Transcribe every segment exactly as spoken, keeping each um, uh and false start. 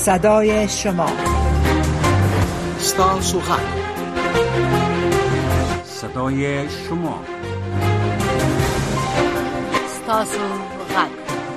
صدای شما. ستاسو غږ، صدای شما. ستاسو غږ.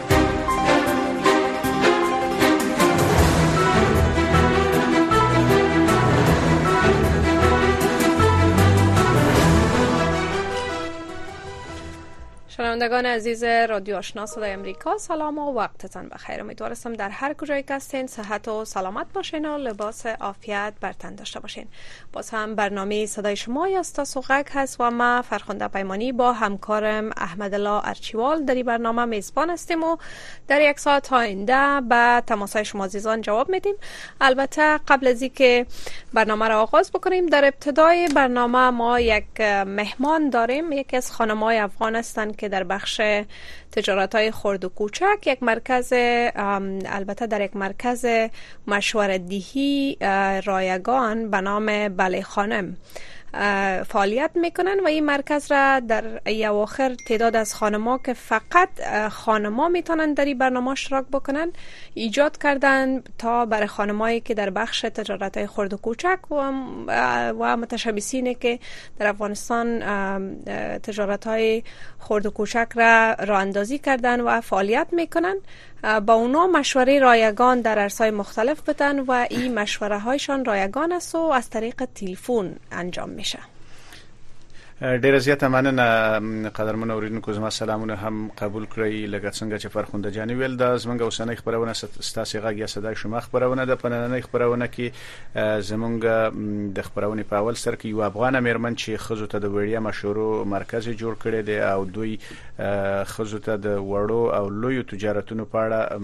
شنوندگان عزیز رادیو آشنا صدای امریکا، سلام و وقتتان بخیر. امیدوارم در هر کجای که هستین صحت و سلامت باشین و لباس عافیت بر تن داشته باشین. باز هم برنامه صدای شما یا ستاسو غږ هست و ما فرخنده پیمانی با همکارم احمدالله ارچیوال در این برنامه میزبان هستیم و در یک ساعت آینده به تماسهای شما عزیزان جواب میدیم. البته قبل از اینکه برنامه را آغاز بکنیم، در ابتدای برنامه ما یک مهمان داریم. یکی از خانم‌های افغان هستند که در بخش تجارت‌های خرد و کوچک یک مرکز، البته در یک مرکز مشوره‌دهی رایگان به نام بله خانم فعالیت میکنن و این مرکز را در اواخر تعداد از خانم‌ها که فقط خانم‌ها میتونن در این برنامه اشتراک بکنن ایجاد کردن تا برای خانمایی که در بخش تجارت‌های خرد و کوچک و و متشبثینی که در افغانستان تجارت‌های خرد و کوچک را راه اندازی کردن و فعالیت میکنن، با اونا مشوره رایگان در عرصه‌های مختلف بدن و این مشوره هایشان رایگان است و از طریق تلفن انجام میشه. ډیره زیاته مننه قدرمن اوریدونکو، زما سلامونه هم قبول کړئ. لکه څنګه چې فرخنده جانې ویل، دا زمونږ اوسنۍ خبرونه ستاسو غږ یا صدای شما خبرونه ده. په نننۍ خبرونه کې زمونږ د خبرونې په اول سر کې یو افغان میرمن چې خزو ته د وړیا مشورو مرکز جوړ کړی دی او دوی خزو ته د وړو او لویو تجارتونو په اړه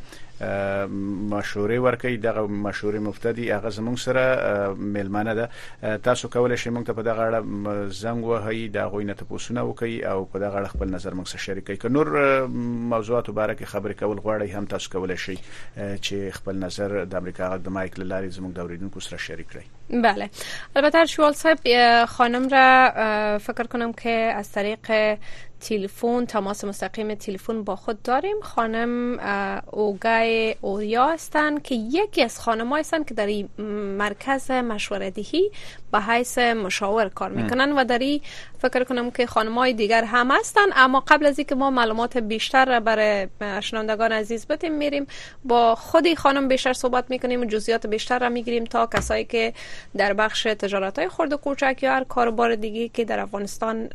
مشورې ورکوي. دغه مشورې مفتدي هغه زموږ سره میلمانه ده. تاسو کولای شئ موږ ته په دغه اړه زنګ وهئ، د هغوی نه تپوسونه وکړئ او په دغه اړه خپل نظر موږ سره شریک کړئ. که نور موضوعاتو باره کې خبرې کول غواړئ هم تاسو کولای شئ چې خپل نظر د امریکا غږ د مایک له لارې زموږ د اوریدونکو سره شریک کړئ. بله، البته شوال صاحب خانم را فکر کنم که از طریق تلفن تماس مستقیم تلفن با خود داریم. خانم اوگای اوریا هستند که یکی از خانم‌ها هستند که در این مرکز مشوره‌دهی به حیث مشاور کار میکنن و در این فکر کنم که خانم‌های دیگر هم هستند. اما قبل از اینکه ما معلومات بیشتر را برای شنوندگان عزیز بدیم، میریم با خودی خانم بیشتر صحبت میکنیم و جزئیات بیشتر را میگیریم تا کسایی که در بخش تجارت‌های خرد و کوچک یا هر کاروبار دیگه که در افغانستان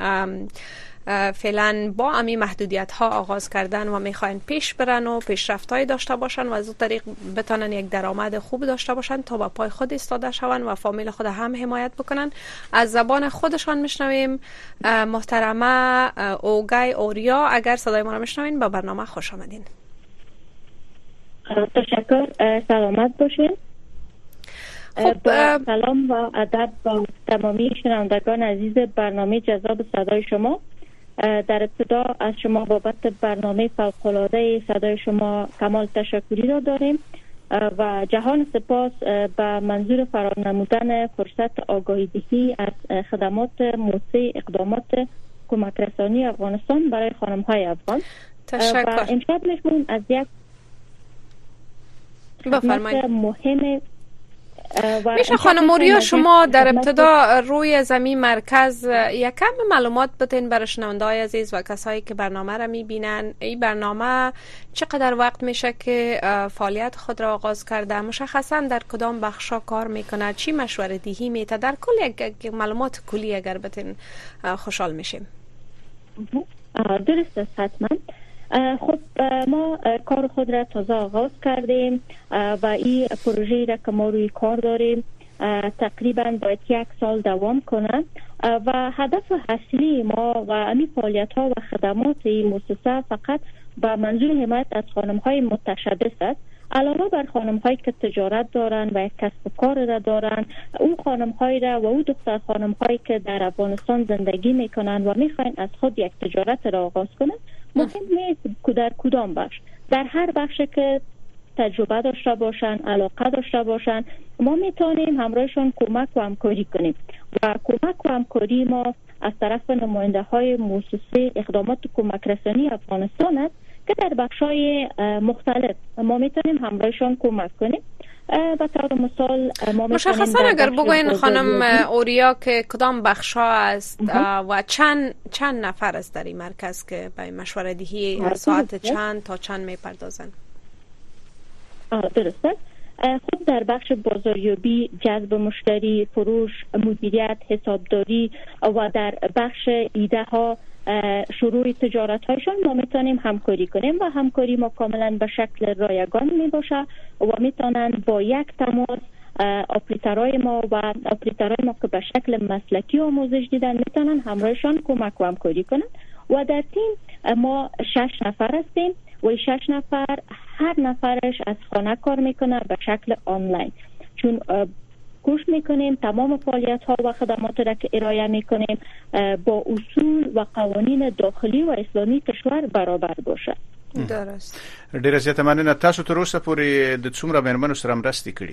فعلا با امی محدودیت ها آغاز کردن و میخواین پیش برن و پیشرفت‌های داشته باشن و از اون طریق بتونن یک درآمد خوب داشته باشن تا با پای خود ایستاده شون و فامیل خود هم حمایت بکنن. از زبان خودشان میشنویم. محترمه اوگای اوریا، اگر صدای ما رو میشنوین با برنامه خوش آمدین. تشکر، سلامت باشین. خب سلام و ادب با تمامی شنوندگان عزیز برنامه جذاب صدای شما. در ابتدا از شما بابت برنامه فوق‌العاده صدای شما کمال تشکری را داریم و جهان سپاس به منظور فرانمودن فرصت آگاهی دهی از خدمات موسع اقدامات کمک رسانی افغانستان برای خانم‌های افغان. تشکر. و امشب میخوام از یک بفرمایید. مهم میشه خانم اوریا شما در ابتدا روی زمین مرکز یک کم معلومات بدین برای شنونده‌های عزیز و کسایی که برنامه را میبینن؟ این برنامه چقدر وقت میشه که فعالیت خود را آغاز کرده؟ مشخصا در کدام بخشا کار میکنه؟ چی مشوره دهی میته؟ در کل یک معلومات کلی اگر بدین خوشحال میشیم. درست است، حتما. خب ما کار خود را تازه آغاز کردیم و این پروژه را که ما روی کار داریم تقریبا باید یک سال دوام کنه و هدف اصلی ما و امی فعالیت ها و خدمات این مؤسسه فقط به منظور حمایت از خانم های متشبث است. علاوه بر خانم هایی که تجارت دارن و یک کسب و کار را دارن، او خانم هایی را و او دختر خانم هایی که در افغانستان زندگی میکنن و میخواین از خود یک تجارت را آغاز کنن، مهم نیست در کدام بخش، در هر بخش که تجربه داشته باشن، علاقه داشته باشن، ما میتونیم همراهشان کمک و همکاری کنیم و کمک و همکاری ما از طرف نماینده های مؤسسه اقدامات کمک رسانی افغانستان است که در بخش‌های مختلف ما میتونیم همراهشان کمک کنیم به طور مثال ما مشخصا اگر بگوین خانم اوریا که کدام بخشا است و چند چند نفر است در این مرکز که به مشوره دهی ساعت چند تا چند میپردازن؟ درسته. خود در بخش بازاریابی، جذب مشتری، فروش، مدیریت، حسابداری و در بخش ایده ها، شروع تجارت هایشان ما میتونیم همکاری کنیم و همکاری ما کاملا به شکل رایگان می باشه و میتونن با یک تماس آپریترهای ما و آپریترهای ما که به شکل مسلکی آموزش دیدن میتونن همراهشان کمک و همکاری کنن و در تیم ما شش نفر هستیم و شش نفر هر نفرش از خانه کار میکنه به شکل آنلاین، چون گوش میکنیم تمام فعالیت ها و خدمات را که ارائه میکنیم با اصول و قوانین داخلی و اسلامی کشور برابر باشه. درست. ډیره زیاته مننه. تاسو تر اوسه پورې د څومره مېرمنو سره مرستې کړې؟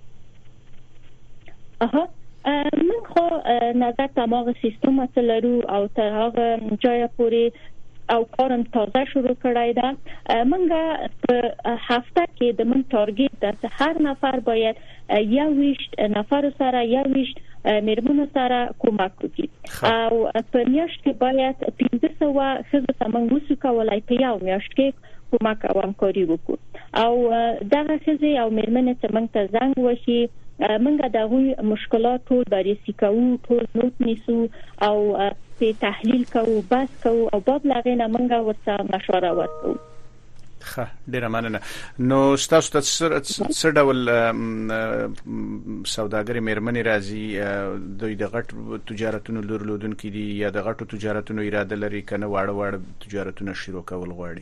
اها من خو نظر تمام سیستم لرو او تر هغه جای پورې او کارم تازه شروع کړای ده. منګه په هفته کې د من تارګت د هر نفر باید یو ویشت نفر سره یو ویشت مېرمنو سره کومک وکړي او په میاشت کې باید پنځه سوه ښځو ته موږ وسو کولای په یو میاشت کې کومک او همکاري وکړو او دغه ښځې او مېرمنې چې موږ ته زنګ وشي منګه دغه مشکلات ټول بررسي کوو، ټول نوٹ نیسو او په تحلیل کوو، بحث کوو او بعد لغې نه منګه ورته مشوره ورکوو. ښه، ډیره مننه. نو تاسو ته څه ډول سوداګري مېرمنې راځي؟ دوی د غټ تجارتونو درلودونکي دي یا د غټو تجارتونو اراده لري کنه واړه واړه تجارتونه شروع کول غواړي؟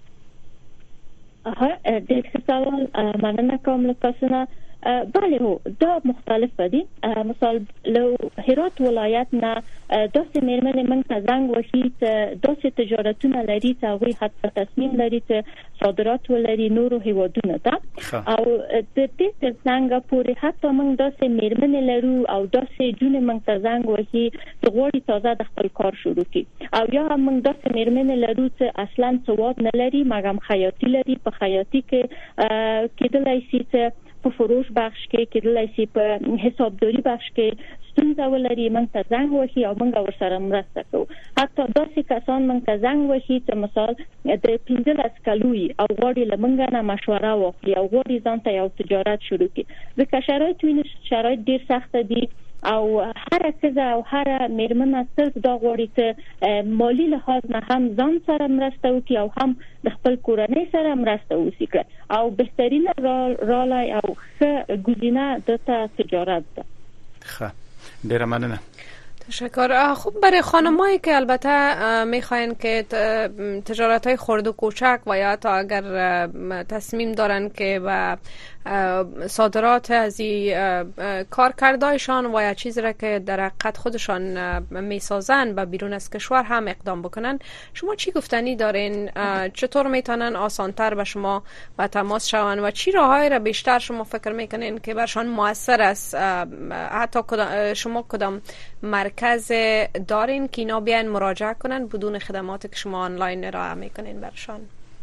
ها ډېر ښه سوال، مننه کوم له تاسو نه. بله هو دا مختلف دي. مثال لو هرات ولایت نه داسې مېرمنې موږ ته زنګ وشي چې داسې تجارتونه لري چې هغوی حتی تصمیم لري چې صادرات ولري نورو هیوادونو ته او د دې تر څنګه پورې حتی موږ داسې مېرمنې لرو او داسې جونې موږ ته زنګ وشي چې غواړي تازه د خپل کار شروع کړي او یا هم موږ داسې مېرمنې لرو چې اصلا سواد نه لري مګر خیاطي لري. په خیاطي کې کېدلای شي چې په فروش بخش کې کېدلای شي په حسابداري بخش کې ستونزه ولري، موږ ته زنګ وشي او موږ ورسره مرسته کوو. حتی داسې کسان موږ ته زنګ وشي چې مثال د پنځلس کلوي او غواړي له موږ نه مشوره واخلي او غواړي ځان ته یو تجارت شروع کړي. ځکه شرایط ویني شرایط ډېر سخت دي او هر ښځه او هر مېرمنه صرف دا غواړي چې مالی لحاظ نه هم ځان سره مرسته وکړي او هم د خپل کورنۍ سره مرسته وکړي او بهترینه رالای او ښه ګزینه د تجارت ده. ښه، ډیره مننه. تشکر. خوب برای خانمایی که البته میخواین که تجارت های خرد و کوچک و یا تا اگر تصمیم دارن که با صادرات از این کارکردایشان و یا چیزی را که در حقیقت خودشان میسازن و بیرون از کشور هم اقدام بکنن، شما چی گفتنی دارین؟ چطور میتونن آسانتر به شما با تماس شون و چی راههای را بیشتر شما فکر میکنین که برشان موثر است؟ حتی شما کدام مرکز دارین که اینا بیان مراجعه کنن بدون خدماتی که شما آنلاین ارائه میکنین برشان؟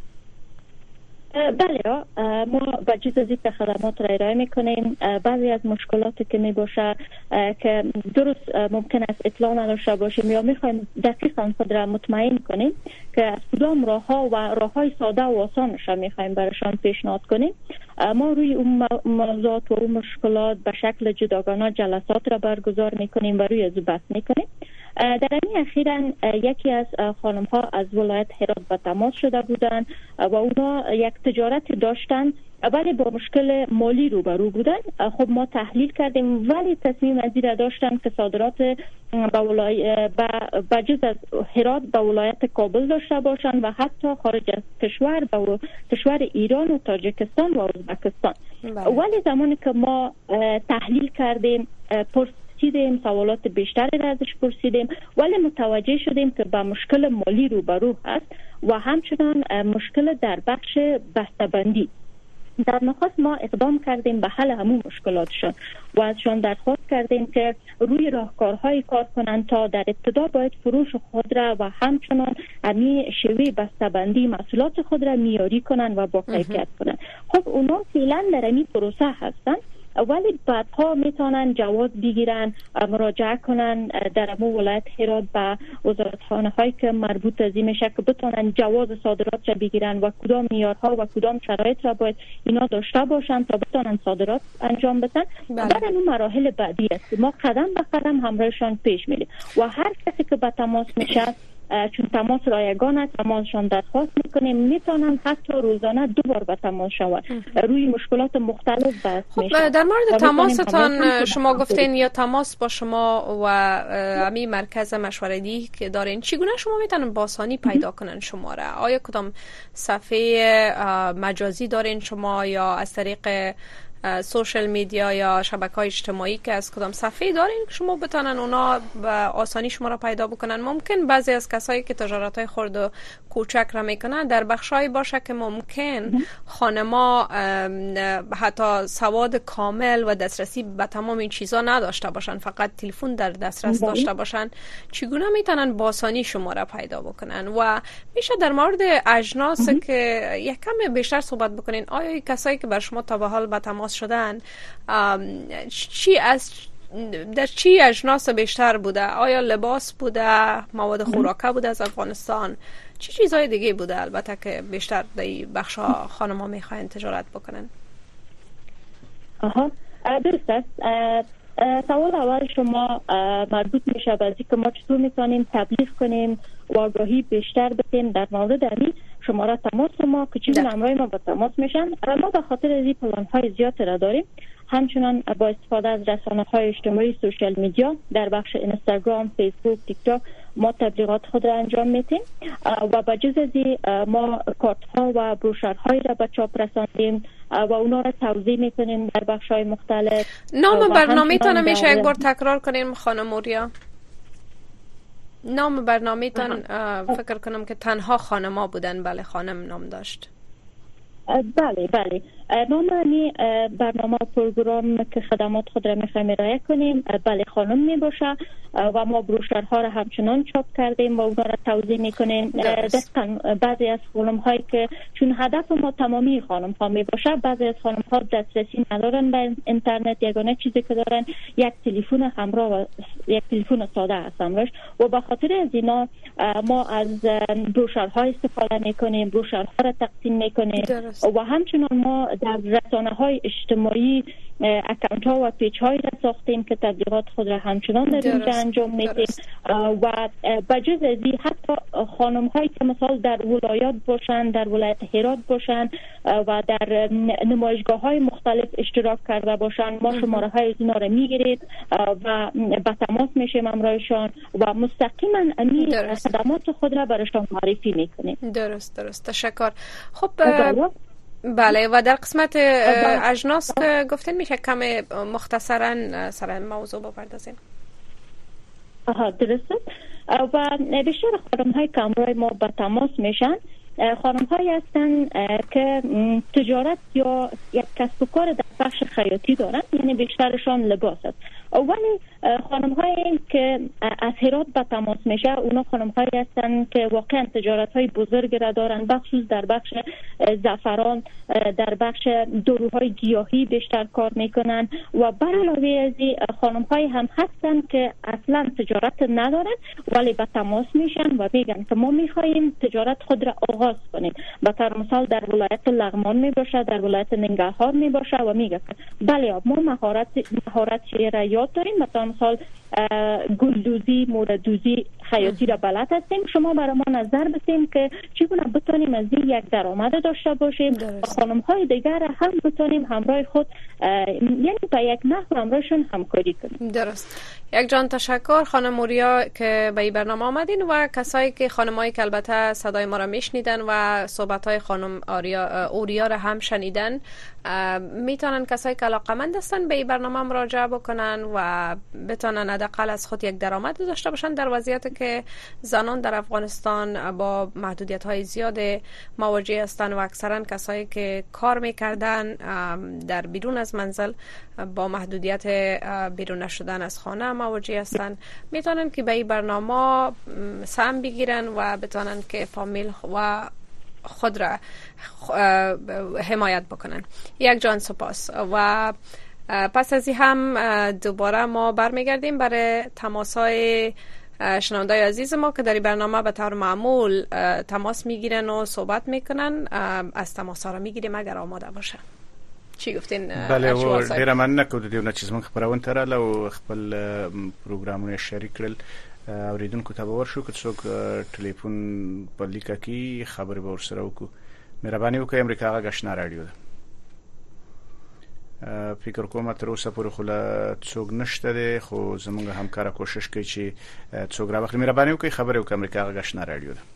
بله، ما با جز از این خدمات را ارائه میکنیم. بعضی از مشکلاتی که می باشه که درست ممکن است اطلاع نداشته باشیم یا میخوایم دقیقاً خود را مطمئن کنیم که از کدام راه ها و راه های ساده و آسانش را میخوایم برایشان پیشنهاد کنیم، ما روی اون موضوعات و اون مشکلات به شکل جداگانه جلسات را برگزار میکنیم و روی از بحث میکنیم. در این اخیراً یکی از خانم ها از ولایت هرات به تماس شده بودند و اونا یک تجارت داشتن ولی با مشکل مالی روبرو بودن. خب ما تحلیل کردیم ولی تصمیم از این داشتن که صادرات به ولایت به جز از هرات به ولایت کابل داشته باشند و حتی خارج از کشور به کشور ایران و تاجیکستان و ازبکستان. ولی زمانی که ما تحلیل کردیم پرسیدیم سوالات بیشتری را ازش پرسیدیم ولی متوجه شدیم که با مشکل مالی روبرو هست و همچنان مشکل در بخش بسته‌بندی در نخست ما اقدام کردیم به حل همون مشکلاتشون و ازشان درخواست کردیم که روی راهکارهای کار کنند تا در ابتدا باید فروش خود را و همچنان امی شیوه بسته‌بندی محصولات خود را معیاری کنند و با کیفیت کنند. خب اونا فعلا در این پروسه هستند، ولی بعدها میتونن جواز بگیرن، مراجعه کنن در امو ولایت هرات به وزارتخانه هایی که مربوط از این میشه که بتونن جواز صادرات را بگیرن و کدام معیارها و کدام شرایط را باید اینا داشته باشن تا بتونن صادرات انجام بدن. بعد اون مراحل بعدی است ما قدم به قدم همراهشان پیش میریم و هر کسی که به تماس میشه، چون تماس رایگان تماسشان درخواست میکنیم، میتونن حتی روزانه دو بار به تماس شوند، روی مشکلات مختلف بحث میشه. خب در مورد تماستان شما گفتین یا تماس با شما و امی مرکز مشورتی که دارین، چگونه شما میتونن با آسانی پیدا کنن شما را؟ آیا کدام صفحه مجازی دارین شما یا از طریق سوشل میدیا یا شبکه‌های اجتماعی که از کدام صفحه دارین که شما بتونن اونا به آسانی شما را پیدا بکنن؟ ممکن بعضی از کسایی که تجارت‌های خرد و کوچک را میکنن در بخشایی باشه که ممکن خانما حتی سواد کامل و دسترسی به تمام این چیزا نداشته باشن، فقط تلفن در دسترس داشته باشن. چگونه میتونن با آسانی شما را پیدا بکنن؟ و میشه در مورد اجناس که یک کم بیشتر صحبت بکنین. آیا کسایی که بر شما تا به حال به تماس شدن چی از در چی اجناس بیشتر بوده؟ آیا لباس بوده، مواد خوراکه بوده از افغانستان، چی چیزهای دیگه بوده البته که بیشتر در این بخش ها خانم ها میخواین تجارت بکنن؟ آها درست است. سوال اول شما مربوط میشه به اینکه ما چطور میتونیم تبلیغ کنیم و آگاهی بیشتر بدیم در مورد این شماره تماس ما که چگونه همراه ما با تماس میشن. ما به خاطر از این پلان های زیاد را داریم، همچنان با استفاده از رسانه های اجتماعی، سوشال میدیا، در بخش اینستاگرام، فیسبوک، تیک تاک ما تبلیغات خود را انجام میدیم و با جز از ما کارت ها و بروشور های را به چاپ رساندیم و اونا را توضیح میکنیم در بخش های مختلف. نام برنامه تان میشه یک بار تکرار کنیم خانم موریا؟ نام برنامه تان فکر کنم که تنها خانما بودن. بله خانم نام داشت. بله بله نام این برنامه پروگرام که خدمات خود را میخوایم ارائه کنیم بله خانم می باشه و ما بروشورها را همچنان چاپ کردیم و اونا را توضیح میکنیم. دقیقاً بعضی از خانم هایی که چون هدف ما تمامی خانم ها می باشه، بعضی از خانم ها دسترسی ندارن به اینترنت، یگانه چیزی که دارن یک تلفن همراه و یک تلفن ساده است همراهش و به خاطر از اینا ما از بروشورها استفاده میکنیم، بروشورها را تقسیم میکنیم و همچنان ما در رسانه های اجتماعی اکانت ها و پیج های را ساختیم که تبلیغات خود را همچنان در اینجا انجام میدیم و بجز از این حتی خانم هایی که مثلا در ولایات باشن، در ولایت هرات باشن و در نمایشگاه های مختلف اشتراک کرده باشن، ما شماره های اینا را میگیرید و به تماس میشیم همراهشان و مستقیما امی خدمات خود را برایشان معرفی میکنیم. درست درست تشکر. خب بله و در قسمت اجناس که گفتین میشه کم مختصرا سر موضوع بپردازیم؟ آها درسته. و بیشتر خانم های که همراه ما به تماس میشن خانم هایی هستن که تجارت یا یک کسب و کار در بخش خیاطی دارن، یعنی بیشترشان لباس است. ولی خانم هایی که از هرات به تماس میشه اونا خانم هایی هستن که واقعا تجارت های بزرگ را دارن، بخصوص در بخش زعفران، در بخش داروهای گیاهی بیشتر کار میکنن و بر علاوه از این خانم هایی هم هستن که اصلا تجارت ندارن ولی به تماس میشن و میگن که ما میخواهیم تجارت خود را آغاز کنیم. به طور مثال در ولایت لغمان می باشه، در ولایت ننگرهار می باشه و میگه بله ما مهارت مهارت را یاد داریم، مثلا مثال گلدوزی، موردوزی، خیاطی را بلد هستیم، شما برای ما نظر بدیم که چگونه بتونیم از این یک درآمد داشته باشیم و خانم های دیگر هم بتونیم همراه خود یعنی به یک نحو همراهشون همکاری کنیم. درست. یک جان تشکر خانم موریا که به این برنامه آمدین و کسایی که خانمایی که البته صدای ما را میشنیدن و صحبت های خانم آریا اوریا را هم شنیدن، میتونن کسایی که علاقمند هستن به این برنامه مراجعه بکنن و بتونن حداقل حداقل از خود یک درآمد داشته باشند در وضعیتی که زنان در افغانستان با محدودیت‌های زیاد مواجه هستند و اکثرا کسایی که کار می‌کردن در بیرون از منزل با محدودیت بیرون نشدن از خانه مواجه هستند، میتونن که به این برنامه سهم بگیرن و بتونن که فامیل و خود را حمایت بکنن. یک جان سپاس. و پس از این هم دوباره ما برمیگردیم برای تماس‌های شنوندای عزیز ما که در این برنامه به طور معمول تماس میگیرن و صحبت میکنن. از تماس‌ها را میگیریم اگر آماده باشه. چی گفتین؟ بله و ډیره مننه کوم د دې نه چې زموږ خبرونه تراله او خپل پروګرامونه شریک کړل. اوریدونکو ته باور شو که څوک ټلیفون په لیکه کې خبرې به ورسره وکړو. مهرباني وکړئ امریکا غږ آشنا رادیو ده. فکر کوم تر اوسه پورې خو لا څوک نشته دی، خو زموږ همکار کوشش کوي چې څوک راوخلي. مهرباني وکړئ خبرې وکړئ امریکا غږ آشنا رادیو ده.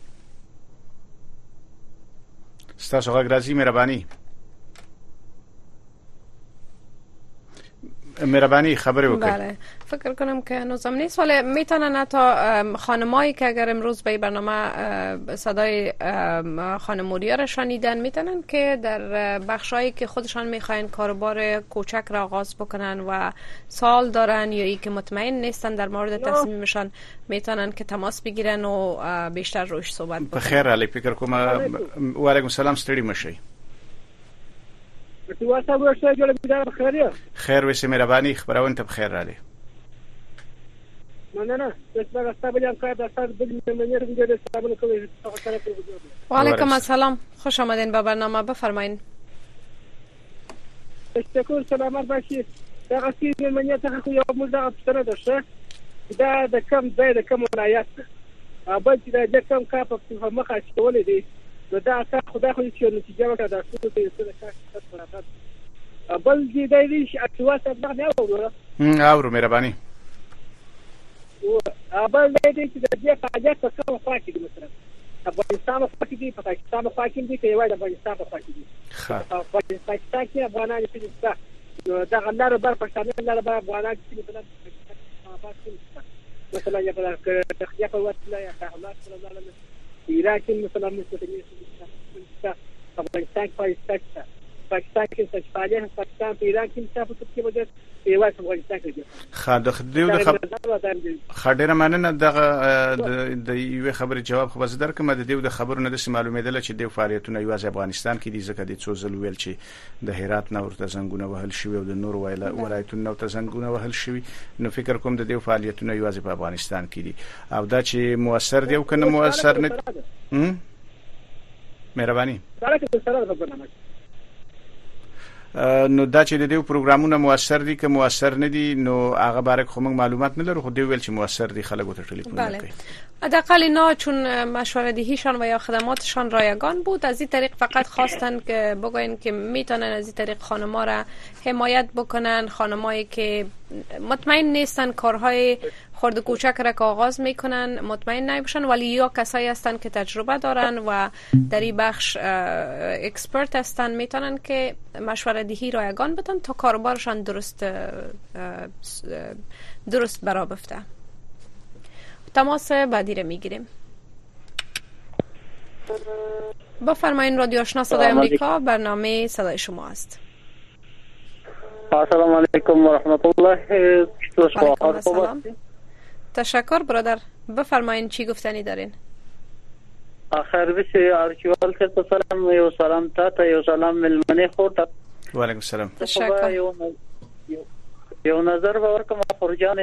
ستاسو غږ راځي. مهرباني مهربانی خبری وکړئ. بله فکر کنم که هنوزم نیست، ولی میتونن حتی خانمایی که اگر امروز به برنامه صدای خانم موریا را شنیدن میتونن که در بخشایی که خودشان میخواین کاروبار کوچک را آغاز بکنن و سال دارن یا ای که مطمئن نیستن در مورد تصمیمشان میتونن که تماس بگیرن و بیشتر روش صحبت بکنن. بخیر علی، فکر کوم و علیکم السلام، ستړي مشي. خیر وسی مهربانی خبرونه ته بخیر رالی. مننه. و علیکم السلام، خوش آمدین به برنامه، بفرمایید. تشکر، سلامت باشید. دغه سیمه منیه ته خو یو موږ دغه پښتنه ده دا د کم ځای د کم ولایت بل چې د کم کا په مخه شولې دي دا څه خدای خو چې نتیجه وکړه دا څه ته څه څه بل دې دی چې اټوا څه نه اورو اورو مهرباني بل دې چې د دې فعالیت په کومه خوا کې دي، مثلا افغانستان په کې دي، پاکستان په کې دي، کې وایي د افغانستان په کې دي. ښه پاکستان کې افغانان چې دي دا غلار بر پاکستان لاره بر افغانان چې مثلا مثلا یا په تخیه په وسیله یا حملات سره ایران کې مثلا مثلا افغانستان پاکستان پاکستان کې څه فعالیت پاکستان په ایران کې څه په کې وجه ایواز افغانستان کې خاله خدیو د خبره مننه دغه د یو خبره جواب خو بس درکمه د دیو د خبرونه د معلومېدل چې د فعالیتونه ایواز افغانستان کې دي، ځکه د څو ځل ویل چې د هرات نور ته زنګونه وهل شوی او د نور ولایتونو نور ته زنګونه وهل شوی. نو فکر کوم د دیو فعالیتونه ایواز په افغانستان کې دي او دا چې موثر دی او کنه موثر نه. مهرباني نو دا چې د دې پروګرامونه موثر دي که موثر نه دي نو هغه باره خو موږ معلومات نه لرو، خو دی ویل چې موثر دي خلکو ته ټلیفون کوي. حداقل اینا چون مشوره دهیشان و یا خدماتشان رایگان بود، از این طریق فقط خواستن که بگوین که میتونن از این طریق خانم‌ها را حمایت بکنن، خانمایی که مطمئن نیستن کارهای خرد و کوچک را که آغاز میکنن مطمئن نباشن، ولی یا کسایی هستن که تجربه دارن و در این بخش اکسپرت هستن، میتونن که مشوره دهی رایگان بدن تا کاروبارشان درست درست برا بفته. تماس بعدی رو میگیریم. بفرمایید. رادیو آشنا صدای امریکا، برنامه صدای شما است. السلام علیکم و رحمت الله. تشکر برادر، بفرمایید چی گفتنی دارین؟ آخر بسی آرچیوال سر سلام یو سلام تا تا یو سلام ملمنی خورد. و علیکم السلام. تشکر. یو نظر ورکم خورجان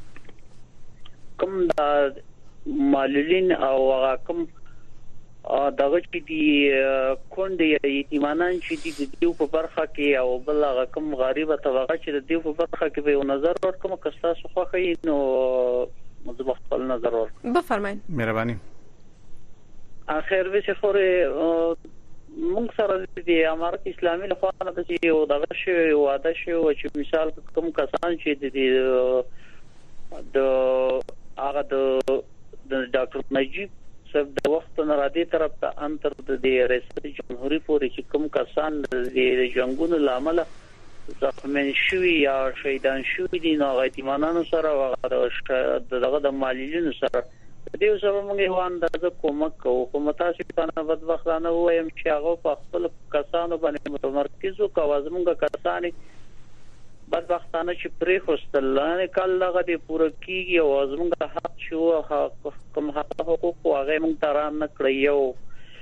کوم د معلولین او کوم دغه چې دی کونډې یتیمانان چې دی د دیو په برخه کې او بل هغه کوم غریبه طبقه چې د دیو په برخه کې به یو نظر ورکم که تاسو خوښی نو مزه خپل نظر ورکم. بفرمایئ. مهرباني. اخر به څه موږ سره د امارت اسلامي له خوا نه چې یو دغه شی واده شي او چې مثال کوم کسان چې د د هغه د ډاکټر نجیب صاحب د وخت نه را دي طرف ته انتر د ریاست جمهوریت پورې چې کوم کسان د جنگونو لامل زخمین شوی یا شهیدان شوی دي نو هغه یتیمانو سره او دغه د معلولینو سره دیو سره موږ یو اندازه کومک کوو خو متاسفانه بدبختانه وایم چې هغه په خپل کسانو باندې متمرکز او کوازه موږ کسانې بدبختانه چې پرې خوستل نه کله هغه پوره کیږي او زموږ حق شو حق کوم حق حقوق هغه موږ تران نه کړیو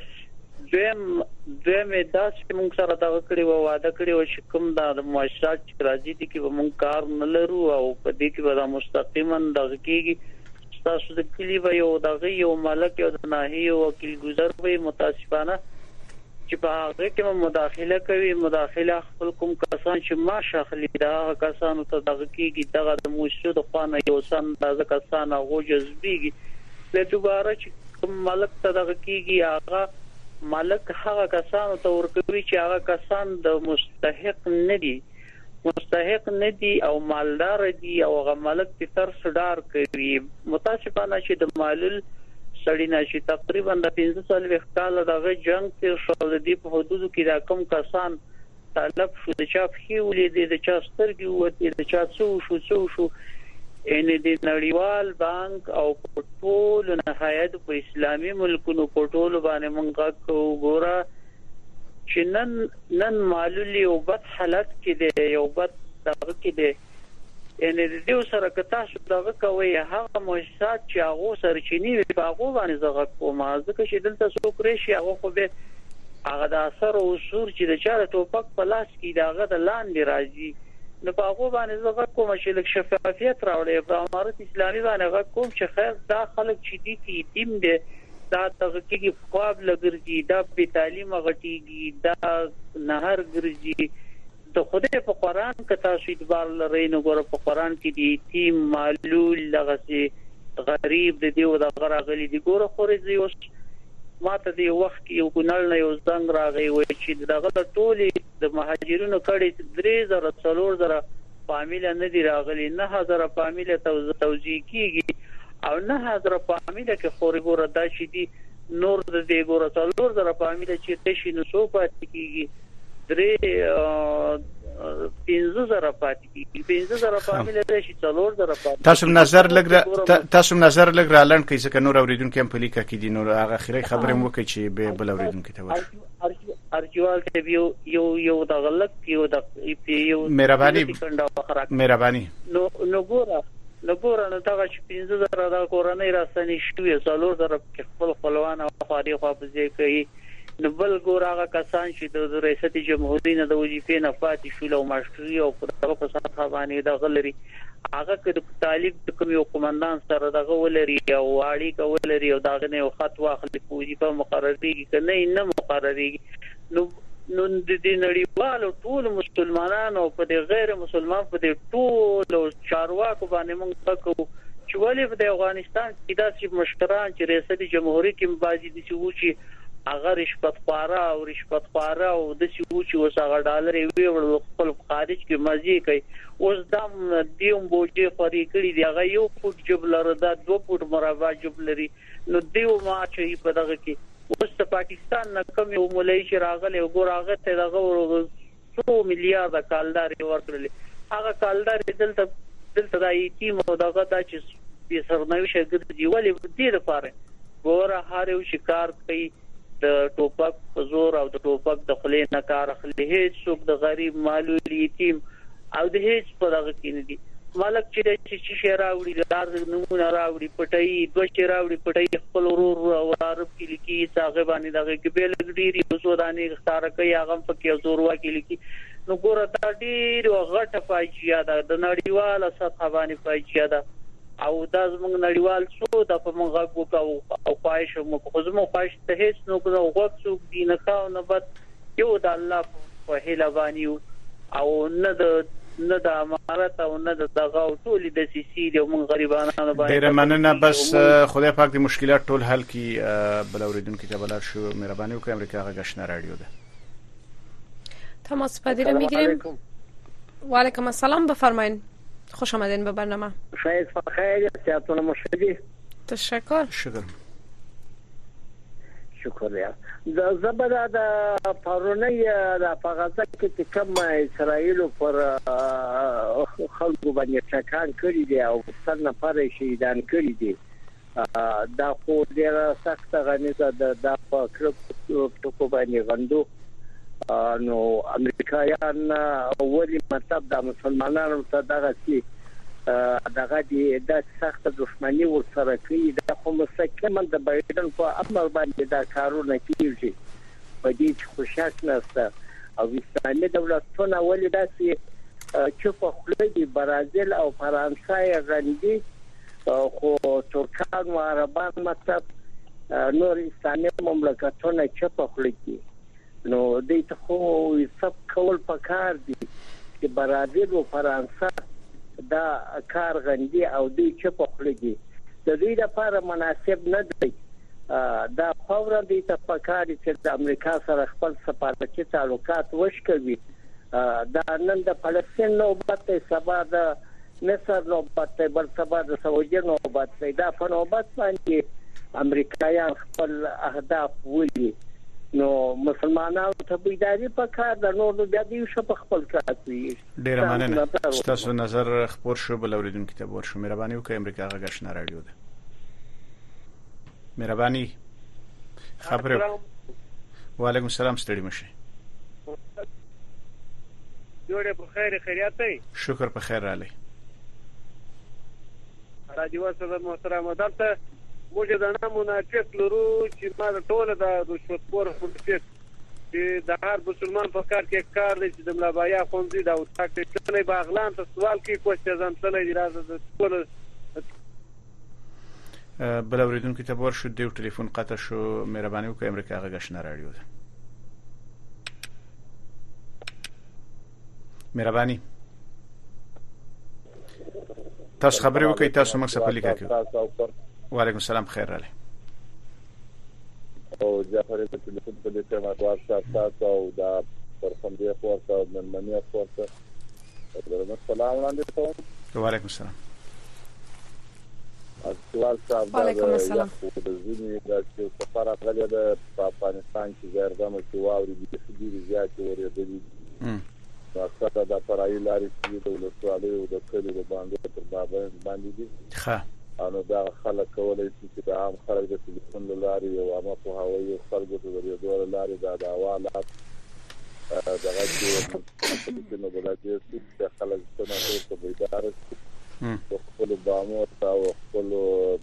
دویم دویم دا چې موږ سره دا کړی و واده کړی و چې کوم د مؤسسات چې راځي دي کې موږ کار نه لرو او په دې کې به مستقیما دغه کېږي تاسو د کلی و یو دغه یو ملک یو د ناحیه وکیل گذر وي متاسفانه چې په هغه کې مداخله کوي مداخله خپل کوم کسان چې ما شاخلي دا کسانو ته دغه کېږي دغه د مؤسسو د خوانه یو سم دغه کسان هغه جذبيږي له دوباره چې کوم ملک ته دغه کېږي هغه مالک هغه کسانو ته ورکوي چې هغه کسان د مستحق نه دي مستحق نه دي او مالدار دي او هغه مالک په تر صدر کوي متاسفانه چې د مالل سړی نشي تقریبا د پنځه سال وختاله دغه جنگ تیر شو د دې په حدودو کې دا کم کسان طلب شو د چا په ولې د چا سترګي وته د چا څو شو څو شو ان د نړیوال بانک او ټول نهایت په اسلامي ملکونو په ټول باندې مونږه وګوره چې نن نن معلولي او بد حالت کې دی یو بد دغه کې دی ان د دې سره که تاسو دغه کوي هغه مؤسسات چې هغه سرچینی په هغه باندې زغ کومه ځکه چې دلته څوک راشي هغه خو به هغه د اثر او شور چې د چاره ټوپک په لاس کې دغه د لاندې راځي نو په هغه باندې زغ کوم چې لک شفافیت راوړي په امارت اسلامي باندې غو کوم چې خیر دا خلک چې دي کې تیم دي دا دغه کې خواب لګرځي دا په تعلیم غټيږي دا نهر ګرځي د خدای په قران کې تاسو اعتبار لرئ نو ګور په قران کې دي تیم معلول لغسي غریب د دیو د غراغلي دي ګور خوري اوس ماته دی وخت یو ګنل نه یو زنګ راغی و چې دغه ټولي د مهاجرونو کړي درې زره څلور زره فامیل نه دی راغلي نه هزار فامیل توزیع کیږي او نه هزار فامیل کې خوري ګور دا چې دي نور د دې ګور څلور زره فامیل چې تشي نو سو پاتې کیږي درې پنځه زره پاتې کیږي پنځه زره فامیل راشي څلور زره پاتې تاسو نظر لګ تاسو نظر لګ را لړن کې ځکه نور اوریدونکو هم په لیکه کې دي نور هغه اخیری خبره مو کوي چې به بل اوریدونکو ته ورسي ارجوال ته یو یو یو د غلط یو د یو مهرباني مهرباني نو نو ګوره نو ګوره نو دا چې پنځه زره د کورنۍ راستنی شوې څلور زره خپل خپلوان او خاري خو په ځای کوي نو بل ګور هغه کسان چې د ریاست جمهوریت نه د وظیفې نه پاتې شول او مشري او په په ساحه باندې د غلري هغه د طالب د کوم یو قومندان سره دغه ولري او واړی کولري او دغه نه خط واخلي په وظیفه مقرريږي کنه نه مقرريږي نو نو د دې نړیوالو ټول مسلمانانو په غیر مسلمان په ټول چارواکو باندې موږ کوو چې ولې په افغانستان کې داسې مشران چې ریاست جمهوریت کې مبازي دي چې اگر رشوت خواره او رشوت خواره او د سیو چې وسغه ډالر وی خپل خارج کې مزي کوي اوس دم دیوم بوجي خوري کړی دی هغه یو فوټ جبلر دا دو فوټ مربع جبلري نو دیو ما چې په دغه کې اوس د پاکستان نه کوم یو مولای چې راغلی وګور هغه ته دغه څو میلیارډ کالدار ورکړل هغه کالدار دلته دلته د ایتیم او دغه د چې سرنوي شګر دی ولې دې لپاره ګوره هر یو شکار کوي د ټوپک په زور او د ټوپک د خلې نه کار اخلي هیڅ څوک د غریب معلول یتیم او د هیڅ په دغه کې نه دي مالک چې چې شي راوړي دار نمونه راوړي پټي دوه چې راوړي پټي خپل ورور او عرب کې لیکي صاحب باندې دغه کې بیل ډيري وسوداني ښکار کوي هغه په کې زور واکې لیکي نو ګوره دا ډیر غټه فاجعه ده د نړیواله سطح باندې فاجعه ده او دا زموږ نړیوال څو د په موږ وکاو او خواهش مو خو زموږ خواهش ته هیڅ نو کوو وخت څوک دی نه کاو نه بد یو د الله په هیله باندې او نه د نه د امارت او نه د دغه ټول د سیسي د موږ غریبانو باندې ډیر مننه بس خدای پاک د مشکلات ټول حل کی بل اوریدونکو ته بلار شو مهرباني وکړئ امریکا غشنه رادیو ده تماس پذیر میگیریم و علیکم السلام بفرمایید خوش آمدین به برنامه شاید فخیر سیاتون مشهدی تشکر شکر شکر یا د زبر د پرونی د غزا کې کوم اسرائیل پر خلکو باندې ټکان کړی دی او څن نفر شهیدان کړی دي دا خو ډیره سخت غنیزه د د کړو ټکو باندې غندو نو امریکایان ولی مطلب د مسلمانانو ته دغه سي دغه د سخت دښمنی ورسره کوي د خو مستقیما د بایدن په امر باندې دا کارونه کوي په دې چې خوشاک نهسته او اسلامي دولتونه ولې داسې چې په خله دي برازیل او فرانسې غندي خو ترکان او عربان مطلب نور اسلامي مملکتونه چې په خله دي نو دې ته خو سب کول پکار دي چې برازیل او فرانسې دا کار غندي او دوی چې په خله دي د دې لپاره مناسب نه دی دا فورا د تفکر چې د امریکا سره خپل سفارتي تعلقات وشکوي دا نن د فلسطین نوبت سبا د مصر نوبت بل سبا د سعودي نوبت دا په نوبت باندې امریکایان خپل اهداف ولي نو مسلمانانو ته بیداری پکار د نور بیا دی شو په خپل کار کوي ډیر مننه تاسو نظر خبر شو بل اوریدونکو ته ورشو مهرباني وکړئ امریکا غږ رادیو ده مهرباني خبره وعلیکم السلام ستړي مشه جوړه په خیر خیریت دی شکر په خیر رالی رادیو سره محترم دلته موږ د نمونه چک لرو چې ما ټول د رشوت خور فوټیک چې د هر مسلمان په کار کې کار دی چې د ملابایا خوندې دا او تاکي ټولې باغلان ته سوال کوي کوڅه ځان تلې راځي ټول بل اوریدونکو ته ور شو دیو ټلیفون قطع شو مهرباني وکړئ امریکا غږ رادیو ده مهرباني تاسو خبرې وکړئ تاسو موږ څه پلیکا کوي وعلیکم السلام خیر رالی او جعفر په ټلیفون په دې ټیم راځه تاسو او دا پر خوندې خورته او مننه خورته درنه سلام وړاندې کوم وعلیکم السلام سوال صاحب وعلیکم السلام د ځینې د سفر غلې د افغانستان کې زردامه چې واوري د دې زیات ورېدلې تاسو دا پرای لاري چې د ولسوالۍ او د کلیو باندې تر باندې دي ښه انو دا خلک کولای شي چې د عام خلک د ټلیفون لاري او عامه په هوایي خلکو د ریډیو لاري د حوالات دغه چې نو بلاتي چې خلک څنګه ته بیدار شي خپل بامو او خپل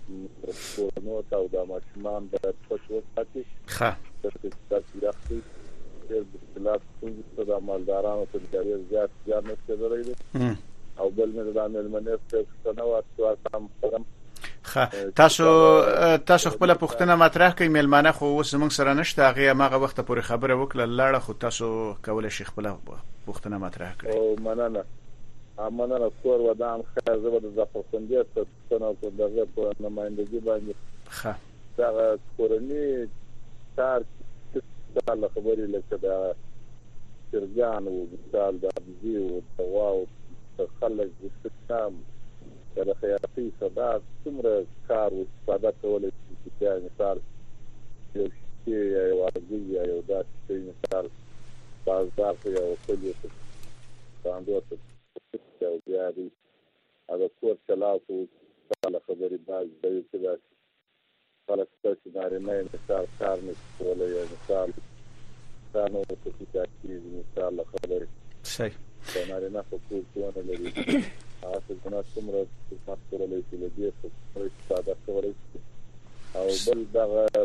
نو تاو د ماشومان د پښو ساتي ښه چې تاسو راځي د بلاد څنګه د مالدارانو په ډیر زیات زیات نشي او بل مې د عملمنه څخه نو تاسو خه تاسو تاسو خپل پوښتنه مطرح کړئ ملمانه خو اوس موږ سره نشته هغه ماغه وخت پورې خبره وکړه لاړه خو تاسو کولای شئ خپل پوښتنه مطرح کړئ او مننه امانه کور ودان خیر زبر د ځفرخندې ته څنګه په دغه په نمائندګي باندې ښه دا کورنی تار څه خبرې لکه دا چرګان او مثال د ابزي او دوا او خلک د استخدام د خیاطي صدا څومره کار او استفاده کولای شي چې مثال یو شی یو ارګي یو داسې مثال بازار یو کلی باندې او بیا دې هغه کور چلاو کو تعالی خبرې باز دی چې دا خلک څه ناري نه مثال کار نه کولای یا مثال ثانو ته چې مثال خبرې صحیح دا ناري نه په څه نه لري تاسو څنګه څومره خدمت کولای شئ د دې څخه استفاده کولای شئ او بل دا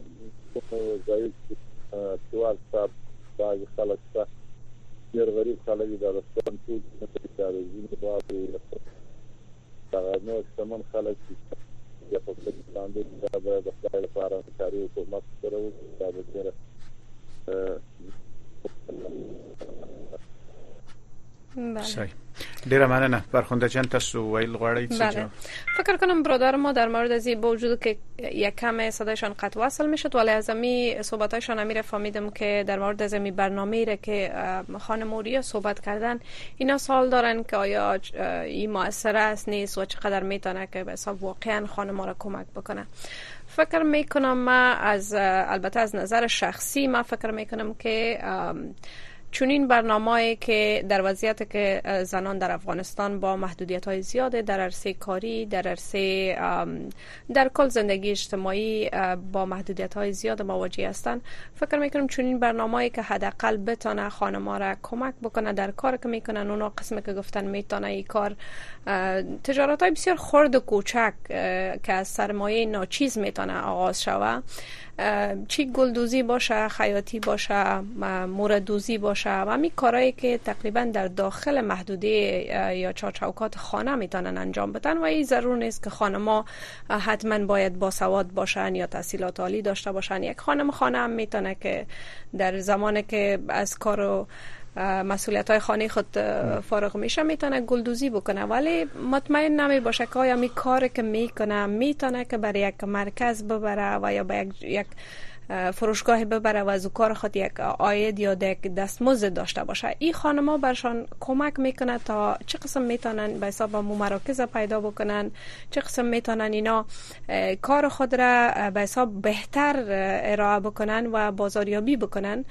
ځای چې سوال صاحب باز خلک څه ډیر غریب خلک د رستوران ټول څه کوي زینې باندې دا نو څمن خلک چې په خپل باندې دا د خپل لپاره کاري حکومت سره دا د صحیح ډیره مننه فرخنده جان تاسو ویل غواړئ بله فکر کنم برادر ما در مورد از با وجود که یک کم صدایشان قطع وصل میشد ولی از امی صحبتایشان امیر فهمیدم که در مورد از امی برنامه‌ای را که خانم موریا صحبت کردن اینا سوال دارن که آیا این مؤثر است نیست و چقدر میتونه که به حساب واقعا خانم ما را کمک بکنه. فکر میکنم ما از البته از نظر شخصی ما فکر میکنم که چونین برنامه‌ای که در وضعیتی که زنان در افغانستان با محدودیت‌های زیاده در عرصه کاری، در عرصه در کل زندگی اجتماعی با محدودیت‌های زیاد مواجه هستند، فکر می‌کنم چونین برنامه‌ای که حداقل بتونه خانم‌ها را کمک بکنه در کاری که می‌کنن، اونا قسمی که گفتن میتونه این کار تجارت‌های بسیار خرد و کوچک که از سرمایه ناچیز میتونه آغاز شود، چی گلدوزی باشه، خیاطی باشه، موردوزی باشه و همین کارهایی که تقریبا در داخل محدوده یا چارچوکات خانه میتونن انجام بدن و این ضرور نیست که خانم‌ها حتما باید باسواد باشن یا تحصیلات عالی داشته باشن. یک خانم خانه هم میتونه که در زمانی که از کار و مسئولیت های خانه خود فارغ میشه میتونه گلدوزی بکنه، ولی مطمئن نمی باشه که آیا می کاری که میکنه میتونه که برای یک مرکز ببره و یا به یک, یک فروشگاه ببره و از کار خود یک عاید یا یک دستمزد داشته باشه. این خانم‌ها برشان کمک میکنه تا چه قسم میتونن به حساب مو مراکز پیدا بکنن، چه قسم میتونن اینا کار خود را به حساب بهتر ارائه بکنن و بازاریابی بکنن.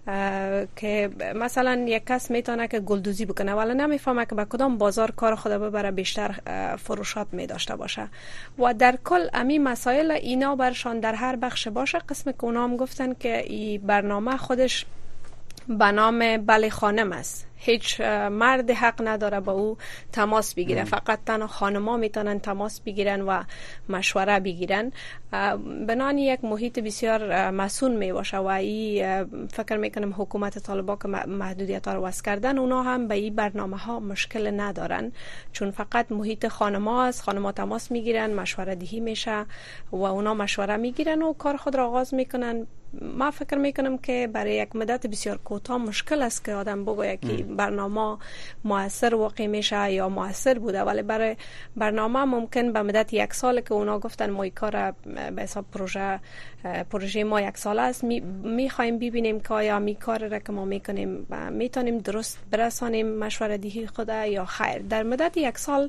که مثلا یک کس میتونه که گلدوزی بکنه ولی نمیفهمه که به کدام بازار کار خود ببره بیشتر فروشات می داشته باشه و در کل امی مسائل اینا برشان در هر بخش باشه. قسم که اونا هم گفتن که این برنامه خودش به نام بله خانم است، هیچ مرد حق نداره با او تماس بگیره، فقط تنها خانم‌ها میتونن تماس بگیرن و مشوره بگیرن. بنان یک محیط بسیار مسئول می باشه و این فکر میکنم حکومت طالبان که محدودیت ها رو وضع کردن اونا هم به این برنامه ها مشکل ندارن، چون فقط محیط خانم‌ها است، خانم‌ها تماس میگیرن، مشوره دهی میشه و اونا مشوره میگیرن و کار خود را آغاز میکنن. ما فکر میکنم که برای یک مدت بسیار کوتاه مشکل است که آدم بگه که برنامه موثر واقع میشه یا موثر بوده، ولی برای برنامه ممکن به مدت یک سال که اونا گفتن ما این کار به حساب پروژه پروژه ما یک سال است میخوایم ببینیم که آیا می کار را که ما میکنیم میتونیم درست برسانیم مشوره دهی خود یا خیر. در مدت یک سال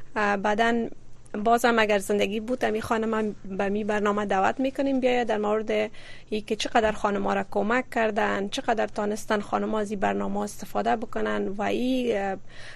بعدن بازم اگر زندگی بود می خانم به می برنامه دعوت میکنیم بیاید در مورد ای که چقدر خانم ها را کمک کردن، چقدر تانستن خانم ها از این برنامه استفاده بکنن و این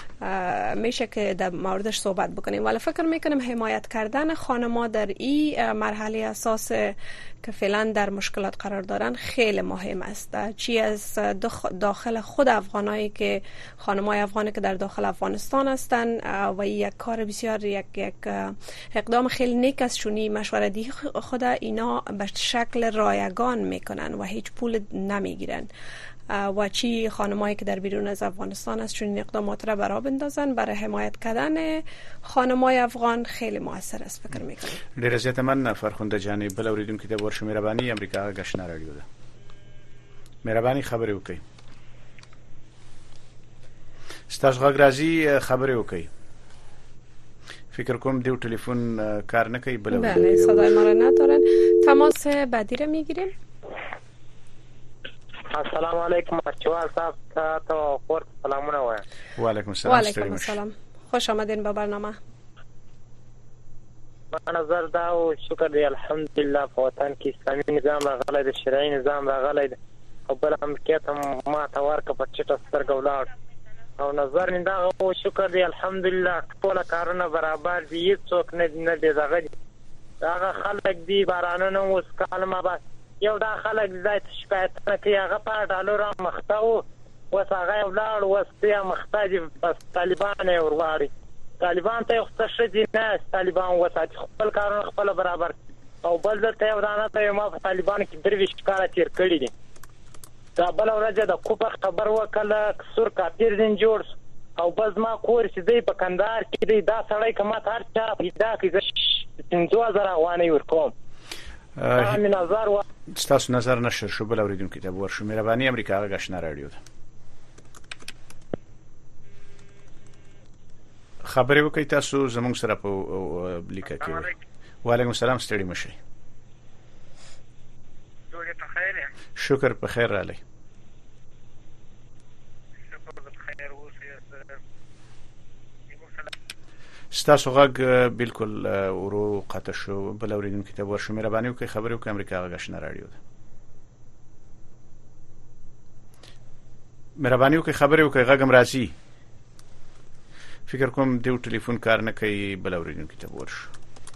میشه که در موردش صحبت بکنیم. ولی فکر میکنم حمایت کردن خانم ها در این مرحله اساس که فعلا در مشکلات قرار دارن خیلی مهم است، چی از داخل خود افغانایی که خانم‌های افغانی که در داخل افغانستان هستن و یک کار بسیار یک یک اقدام خیلی نیک است، چونی مشوره دهی خود اینا به شکل رایگان میکنن و هیچ پول نمیگیرن و چی خانمایی که در بیرون از افغانستان است چون این اقدامات را برا بندازن برای حمایت کردن خانمای افغان خیلی موثر است فکر میکنم. ډیر زیات من فرخنده جانی بل اوریدونکو ته ورشو مهرباني امریکا غشنا رادیو ده مهرباني خبرې وکړئ. ستاسو غږ راځي خبرې وکړئ. فکر کوم دیو تلفن کار نه کوي بل بله صدای ما را ندارن. تماس بعدی را میگیریم. السلام علیکم بچه‌ها صاحب تا خورد سلامونه وایم. و علیکم السلام. و علیکم السلام. خوش آمدین به برنامه. ما نظر دا او شکر دی الحمدلله په وطن کې اسلامي نظام راغلی دی، شرعي نظام راغلی دی او بل امریکا ته ما ته ورکه په چټه سترګه ولاړ او نظر نه دا او شکر دی الحمدلله ټول کارونه برابر دي، هیڅوک نه نه دی دغه هغه خلک دی بارانونه اوس کالمه بس یو دا خلک زای شکایت نه کوي هغه په ډالر مخته او اوس هغه ولاړ اوس بیا مخته دي بس طالبان یې ورواړي. طالبان ته یو څه شدي نه طالبان وساتي خپل کارونه خپل برابر او بل ځته یو دانه ته ما په طالبان کې درويش کار تیر کړی دي. دا بل ورځ د کوپر خبر وکړه سور کافر دین جوړ او بس ما کور چې دی په کندهار کې دی دا سړی کما هر چا پیدا کې څنګه زرا غوانه ورکوم. امي نظر و ستاسو نظر نشر شو بل اوریدونکو ته ورشو مهرباني امریکا غشنا رادیو ده خبرې وکړئ. تاسو زموږ سره په لیکه کې وعلیکم السلام ستړي مشي. جوړه په خیر یم. شکر په خیر را لې. شکر په خیر اوسې. ستاسو غږ بالکل ورو قطع شو. بل اوریدونکو ته ورشو. مهرباني وکړئ خبرې وکړئ. امریکا غږ آشنا رادیو ده. مهرباني وکړئ خبرې وکړئ. غږم راځي. فکر کوم دیو ټلیفون کار نه کوي. بل اوریدونکو ته ورشو.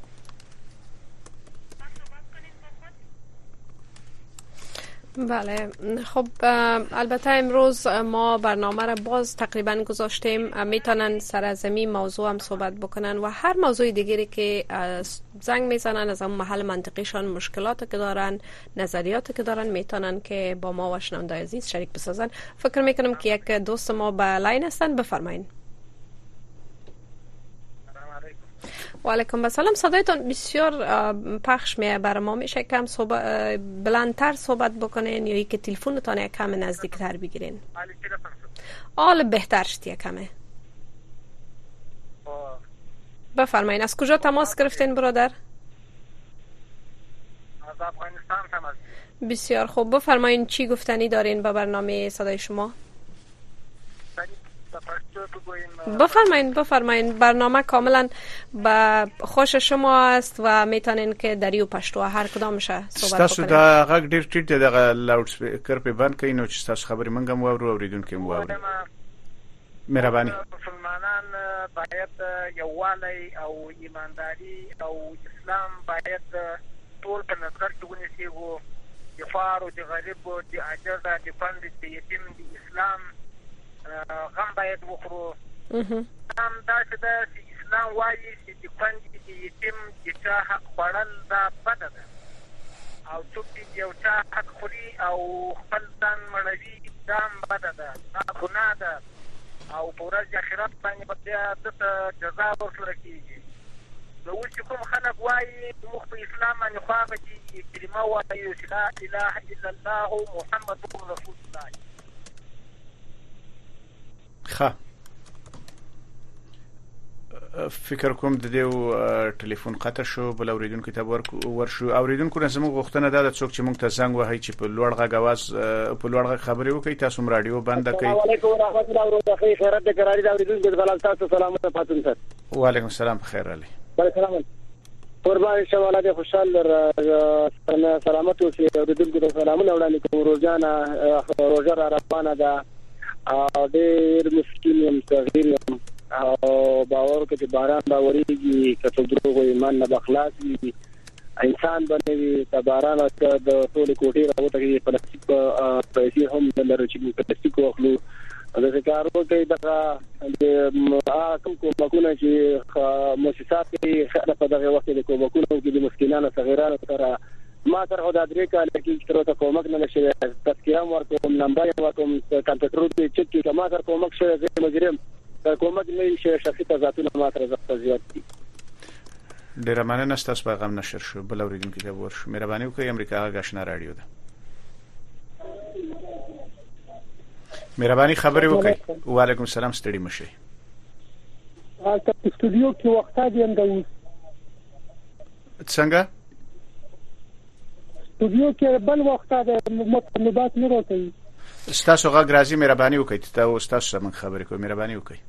بله خب البته امروز ما برنامه را باز تقریبا گذاشتیم. میتونن سرزمی موضوع هم صحبت بکنن و هر موضوع دیگری که زنگ میزنن از اون محل منطقیشان مشکلاتی که دارن نظریاتی که دارن میتونن که با ما و شنوندای عزیز شریک بسازن. فکر میکنم که یک دوست ما به لاین هستن. بفرمایید. و علیکم السلام. صدایتون بسیار پخش میه. برای ما میشه کم صحبت بلندتر صحبت بکنین یا اینکه تلفنتون یک کم نزدیکتر بگیرین؟ حال بهتر شد یک کمه. بفرمایین. از کجا تماس گرفتین برادر؟ از افغانستان تماس. بسیار خوب. بفرمایین چی گفتنی دارین به برنامه صدای شما؟ بفرمایین بفرمایین. برنامه کاملا به خوش شما است و میتونین که دریو پشتو هر کدامش صحبت بکنین. تاسو دا غږ ډیر ټیټ دی. دا لاوډ سپیکر په بند کین او چې تاسو خبرې منګم واورو اوریدونکو مو واوري. مهرباني. مسلمانان باید یووالی او ایمانداری او اسلام باید ټول په نظر کې ونیسي. او دفاع او د غریب او د عاجز د فند د یتیم د اسلام غم باید وخورو. هم داسې ده چې اسلام وایي چې د فند د یتیم د چا حق خوړل دا بده ده او څوک چې د یو چا حق خوري او خپل ځان مړوي دا هم بده ده. دا ګناه ده او په ورځ د آخرت باندې به بیا دته جزا ورکړل کېږي. نو اوس چې کوم خلک وایي موږ په اسلام باندې خوا به چې کلمه وایو چې لا اله الا الله محمد رسول الله. ښه فکر کوم د دې ټلیفون قطع شو. بل اوریدونکو ته ورشو. اوریدونکو نه زموږ غوښتنه ده څوک چې موږ ته زنګ وهي چې په لوړ غږ आवाज په لوړ غږ خبرې وکړي. تاسو م رادیو بند کړئ. السلام علیکم ورحمت الله وبرکاته. خیرات د ګراري د اوریدونکو د بلال تاسو سلامونه پاتون سر. وعلیکم السلام. بخیر علي. سلام. قربان شواله د خوشحال سلامت او اوریدونکو د سلامونه وړاندې کوم. روزانه روزه را روانه ده او ډېر مسکین یم صغیر یم او باور کوي چې باران به ورېږي که څه دروغ وي ایمان نه به خلاص وي انسان به نه وي. که باران د ټولې کوټې راوتړي پلاستیک پیسې هم نه لرو چې پلاستیک واخلو. داسې کار وکړئ. دغه د کوم کومکونه چې مؤسسات کوي په دغه وخت کې د کومکونو کې د مسکینانو صغیرانو سره ما تر او د درې کال کې تر اوسه کومک نه شوی. تذکیره ورکوم نمبر ورکوم کمپیوټر ته چک کې ما تر کومک شوی زه مجرم تر کومک نه شي شخصي تزاتونه ما تر زړه زیات دي. ډیر مننه. تاسو پیغام نشر شو. بل اوریدونکو ته ورشو. مهرباني وکړئ. امریکا غږ آشنا رادیو ده. مهرباني خبرې وکړئ. وعلیکم السلام. ستړي مشئ. تاسو په استودیو کې وخت دی اندوس څنګه استودیو کې بل وخت دی مطلبات نه راځي. تاسو غږ راځي. مهرباني وکړئ. تاسو تاسو سم خبرې کوئ. مهرباني وکړئ.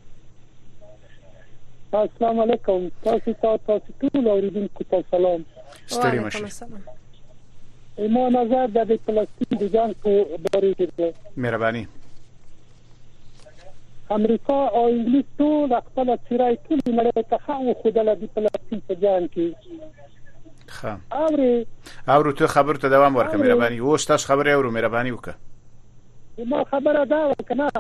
السلام علیکم. تاسو تاسو ټول اوریدونکو ته سلام. ستړي مشئ. ایمان نظر د پلاستیک د جنگ په باره کې ده. مهرباني. امریکا او انګلیس ټول خپل چیرای ټول نړۍ ته خو خدای د پلاستیک په جنگ کې. ښه. اوري اورو ته خبر ته دوام ورکړه. مهرباني. و تاسو خبرې اورو. مهرباني وکړه. ما خبره دا وکنه.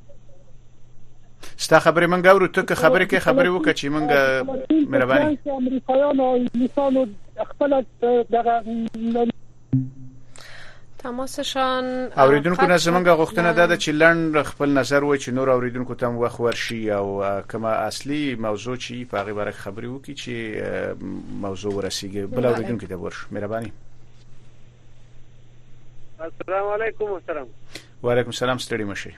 ستا خبرې مونږ اورو. ته که خبرې کې خبرې وکړه چې مونږ مهرباني. امریکایانو او انګلیسانو خپل دغه تماسشان اوریدونکو نه زمونږ غوښتنه ده چې لړن خپل نظر وای چې نور اوریدونکو ته وخت ورشي او کما اصلي موضوع چې په هغه باره خبرې وکړي چې موضوع ورسیږي. بل اوریدونکو ته ورش. مهرباني. السلام علیکم. محترم. وعلیکم السلام. ستړي مشئ.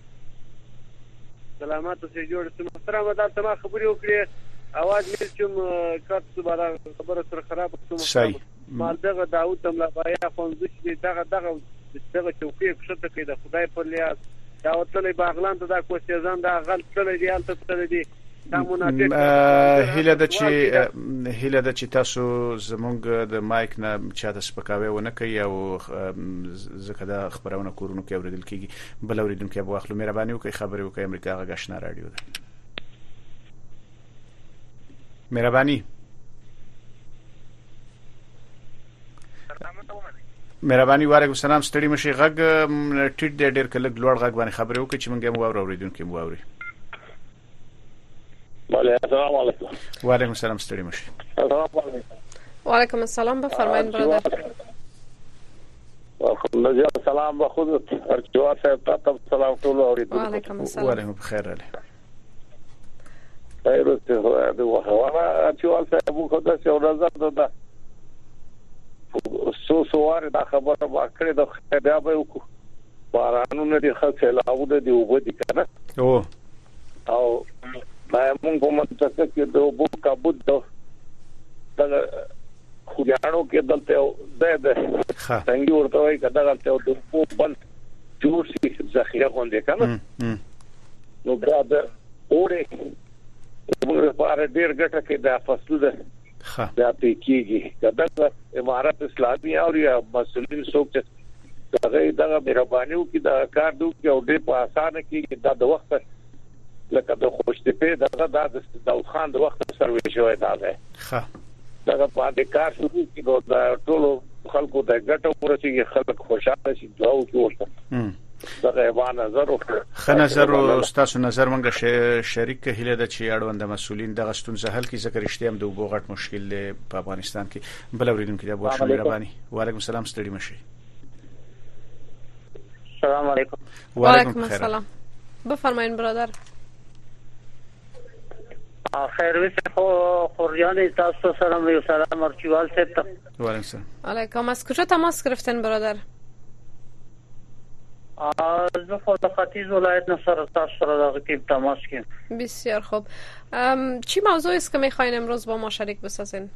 سلامات اوسئ. جوړ اوسئ. محترم دا تمه خبرې وکړي. اواز مې چې کارت سره خبره سره خراب شوه. مال دغه داوود تملا بایا خوندش دي دغه دغه دغه چوکۍ کښته کړي د خدای په لیاس دا وتلې باغلان ته دا کوستيزان دا غل تللی دی الته تللی دی هیله ده چې هیله ده چې تاسو زمونږ د مایک نه چاته سپکاوي ونه کوي او ځکه دا خبرونه کورونو کې اوریدل کیږي بل اوریدونکو به واخلو مهرباني وکړئ خبرې وکړئ امریکا غږ آشنا رادیو ده مهرباني مهرباني وعلیکم السلام ستړي مشي غږ ټیټ دی ډېر کله لوړ غږ باندې خبرې وکړي چې موږ هم واورو اوریدونکو مو واوري السلام علیکم وعلیکم السلام ستړي مشي وعلیکم السلام بفرمایید برادر وعلیکم السلام بخود ارجوار صاحب تاسو سلام ټول اوریدونکو وعلیکم السلام وعلیکم بخیر علي خیر ته د وحوانا ارجوار صاحب خو دا څو ورځې ده سو سوار دا خبره واکړه د خدای به وکړو بارانونه دي خاصه لاوده دی وبدي کنه او او ما مونږ په منطقه کې د وبو کابود د خوګانو کې دلته ده ده څنګه ورته وای کدا دلته د وبو بل جوړ شي ذخیره غونډه کنه نو بیا د اورې موږ لپاره ډیر ګټه کې د فصلو ده ها دا پکېږي کدا امارات اسلامي او یا مسلمان څوک چې هغه دا مهرباني وکړي دا کار دوی او ډېر په اسانه کې دا د وخت لکه د خوشتپه دغه د داود خان د وخت سروي شوی دا ده ښه دا په دې کار شروع کیږي دا ټول خلکو د ګټو ورسېږي خلک خوشاله شي دا او ورته دا غیبان نظر وکړه خ نظر او تاسو نظر مونږه شریک هله د چي اړوند مسولین د غستون سهل کی ذکر اشتیام د وګړټ مشکل په افغانستان کې بل اوریدونکو د بوښ مهرباني وعلیکم السلام ستړي مشي السلام علیکم وعلیکم السلام بفرمایئ برادر خیر وسه خو خوریان تاسو سلام و سلام ارچوال صاحب وعلیکم السلام علیکم از کجا تماس گرفتن برادر از خود ختیز ولایت نصر تاسو را رقیب تماس کردم. بسیار خوب. چی موضوعی است که میخواین امروز با ما شریک بسازین؟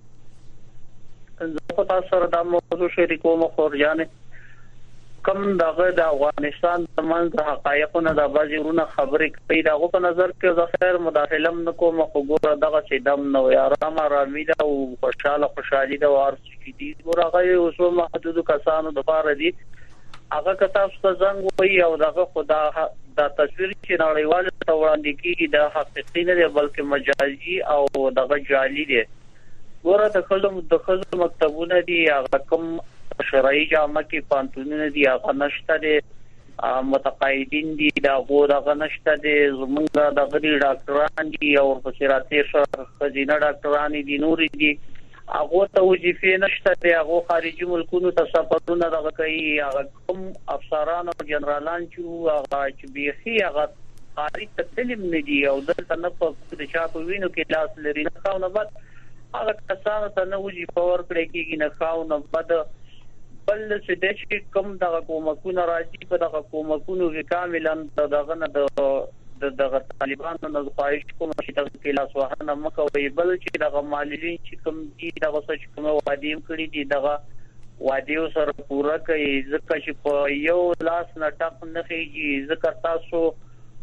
زه تاسو را د موضوع شریکوم خوریان کم دغه د افغانستان ترمنځ حقایقونه د بازیرونه خبرې کوي دغه په نظر کې ظاهر مداخله نه کوم خو ګوره دغه چې دم نو یارام آرامي ده او خوشاله خوشالي ده او چې دي ګوره اوسو محدود کسانو د پاره دي هغه کتاب څه څنګه وي او دغه خدا د تصویر چې نړیوال ته وړاندې کیږي د حقیقي نه بلکې مجازي او دغه جعلي دي ګوره د خلکو د خلکو مکتبونه دي هغه کوم شرعي جامه کې پانتونونه دي هغه نشته دي متقاعدین دي دا غو دغه نشته دي زمونږ د غړي ډاکټران دي او فسراتي خزینه ډاکټران دي نور دي هغه ته وظیفه نشته دي هغه خارجي ملکونو ته سفرونه دغه کوي هغه کوم افسران او جنرالان چې هغه چې بيخي هغه خارج ته تلم نه دي او دلته نه په چا په وینو کې لاس لري نه خاونه بعد هغه کسانو ته نه وظیفه ورکړي کېږي نه خاونه بعد بل چې د شي کوم دغه کومکونه راځي په دغه کومکونو کې کاملا دغه نه د دغه طالبانو نه خواهش کوم چې دغه کې لاس وهنه مکوي بل چې دغه مالي چې کوم دي دغه څه کوم وادي کړی دي دغه وادي سره پورا کوي ځکه چې په یو لاس نه ټاپ نه کیږي ځکه تاسو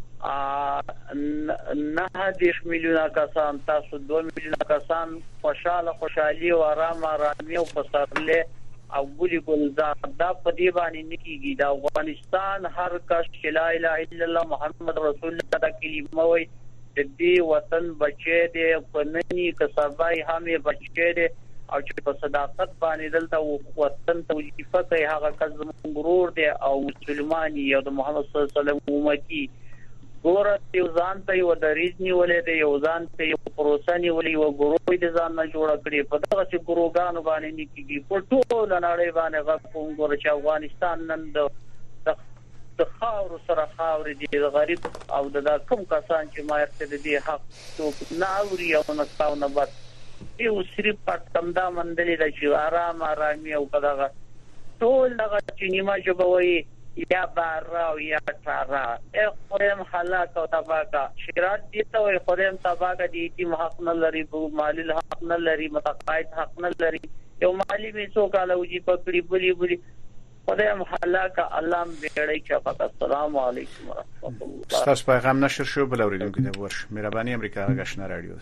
نه دیش میلیونه کسان تاسو دوه میلیونه کسان خوشاله خوشالي او آرام آرامي او پسرله او ګولي ګلزار دا په دی باندې نکیږي دا افغانستان هر کس چې لا اله الا الله محمد رسول الله دا کلمه وي د دې وطن بچی دی فنني کسبای همې بچی دی او چې په صداقت باندې دلته وطن ته وظیفه کوي هغه کس زموږ ورور دی او مسلمانۍ او د محمد صلی الله علیه وسلم امتی ګوره یو ځان ته یو دریځنی ولې دی یو ځان ته یو پروسنی ولې یو ګروپ د ځان نه جوړ کړی په دغه چې ګروګانو باندې نکېږي په ټول نړۍ باندې غوښتم ګوره چې افغانستان نن د خاور سره خاور دي غریب او د کوم کسان چې ما ارته دي حق څوک نه اوري او نه تاو نه بس یو صرف پټم دا مندلې د چې آرام آرامي او دغه ټول دغه چې نیمه جوړوي یا بارا او یا تارا اخرم حلاک او تباکا شرات دي ته وي خرم تباکا دي چې حق نه لري بو مال الحق نه لري متقاعد حق نه لري یو مالی می څو کاله وږي پکړي بلی بلی خدای محله کا الله بیړی چا. السلام علیکم ورحمت الله. تاسو پیغام نشر شو بل اوریدونکو ته ورش. مهرباني امریکا غشنا رادیو.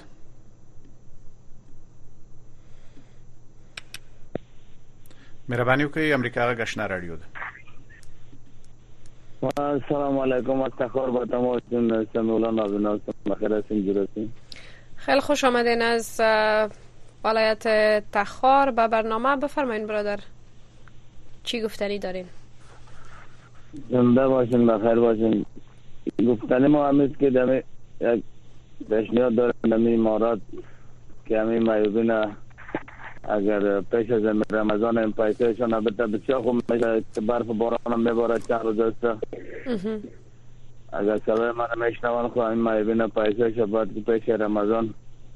مهرباني وکړئ امریکا غشنا رادیو. السلام علیکم افتخار با تماشون سمیولا نابینا بخیر هستین. خیلی خوش آمدین از ولایت تخار به برنامه. بفرمایید برادر چی گفتنی دارین؟ زنده باشین بخیر باشین. گفتنی ما همیست که دمی یک پیشنهاد دارم دمی امارات که همین معیوبین اگر پیش از رمضان این پیسهشون البته بسیار خوب میشه که برف باران هم میبارد چند روز است. اگر صدای من میشنوان خواهد این معیوبین پیسهش باید که پیش رمضان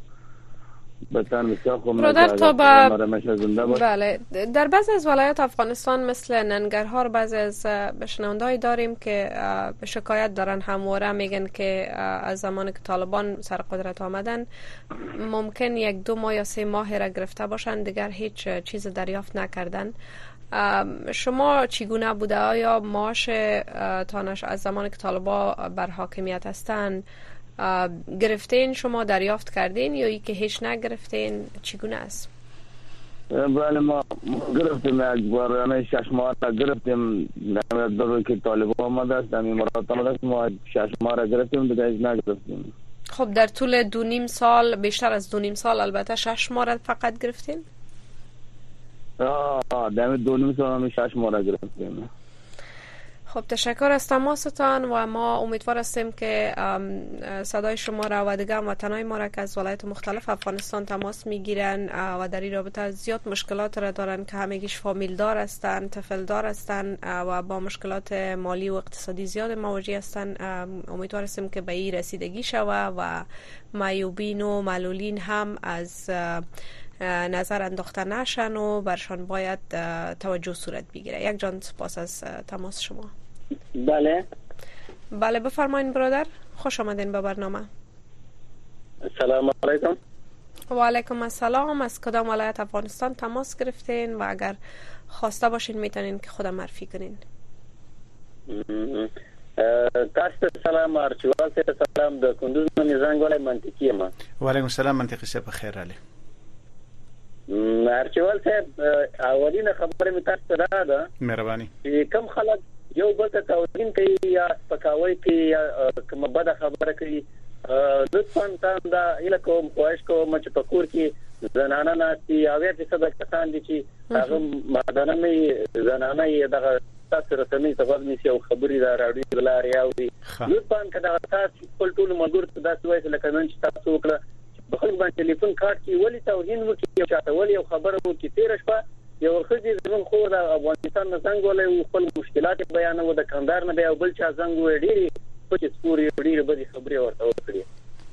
برادر تا با بله در بعضی از ولایات افغانستان مثل ننگرهار بعضی از بشنونده‌ای داریم که به شکایت دارن همواره میگن که از زمانی که طالبان سر قدرت آمدن ممکن یک دو ماه یا سه ماه را گرفته باشن دیگر هیچ چیز دریافت نکردن. شما چگونه بوده؟ آیا معاش تانش از زمانی که طالبان بر حاکمیت هستند گرفتین شما دریافت کردین یا ای که هیچ نگرفتین؟ چگونه است؟ بله ما گرفتیم یک بار یعنی شش ماه را گرفتیم در روی که طالبان آمده است در امارات آمده است ما شش ماه را گرفتیم دیگه هیچ نگرفتیم. خب در طول دو نیم سال بیشتر از دو نیم سال البته شش ماه را فقط گرفتین؟ آه در دو نیم سال هم شش ماه را گرفتیم. خب تشکر از تماستان و ما امیدوار هستیم که صدای شما را و دیگر وطنای ما را که از ولایت مختلف افغانستان تماس میگیرن و در این رابطه زیاد مشکلات را دارن که همگیش فامیل دار هستن، طفل دار هستن و با مشکلات مالی و اقتصادی زیاد مواجه هستن. امیدوار هستیم که به این رسیدگی شود و معیوبین و معلولین هم از نظر انداخته نشن و برشان باید توجه صورت بگیره. یک جان سپاس از تماس شما. بله بله بفرمایید برادر، خوش آمدین به برنامه. سلام علیکم. و علیکم السلام. از کدام ولایت افغانستان تماس گرفتین و اگر خواسته باشین میتونین که خودم معرفی کنین؟ تاسو سلام ارچوال سره سلام د کندوز نه زنګ ولای منطقي ما. و علیکم السلام منطقي سه په خیر علي. ارچوال صاحب اولینه خبره مې تاسو ته را ده مهرباني کم خلک یو بل ته توهین کوي یا سپکاوی کوي یا کوم بده خبره کوي لطفا تاسو دا اله کوم خواهش کوم چې په کور کې زنانه ناسي او یا چې څه کسان دي چې هغه مادانه مې زنانه یې دغه تاسو رسمي څه غوښني چې خبري دا راډیو بلاري او دي لطفا کدا تاسو خپل ټول ملګرو ته دا سوي لکه نن چې تاسو وکړه بخلک باندې ټلیفون کارت کې ولی توهین وکړي او چاته ولی او خبره وکړي تیر شپه یو خدي زمون خو د افغانستان نه څنګه ولې خپل مشکلات بیانو د کاندار نه بیا بل چا څنګه وړي پچې سپوري وړي به خبري ورته وکړي.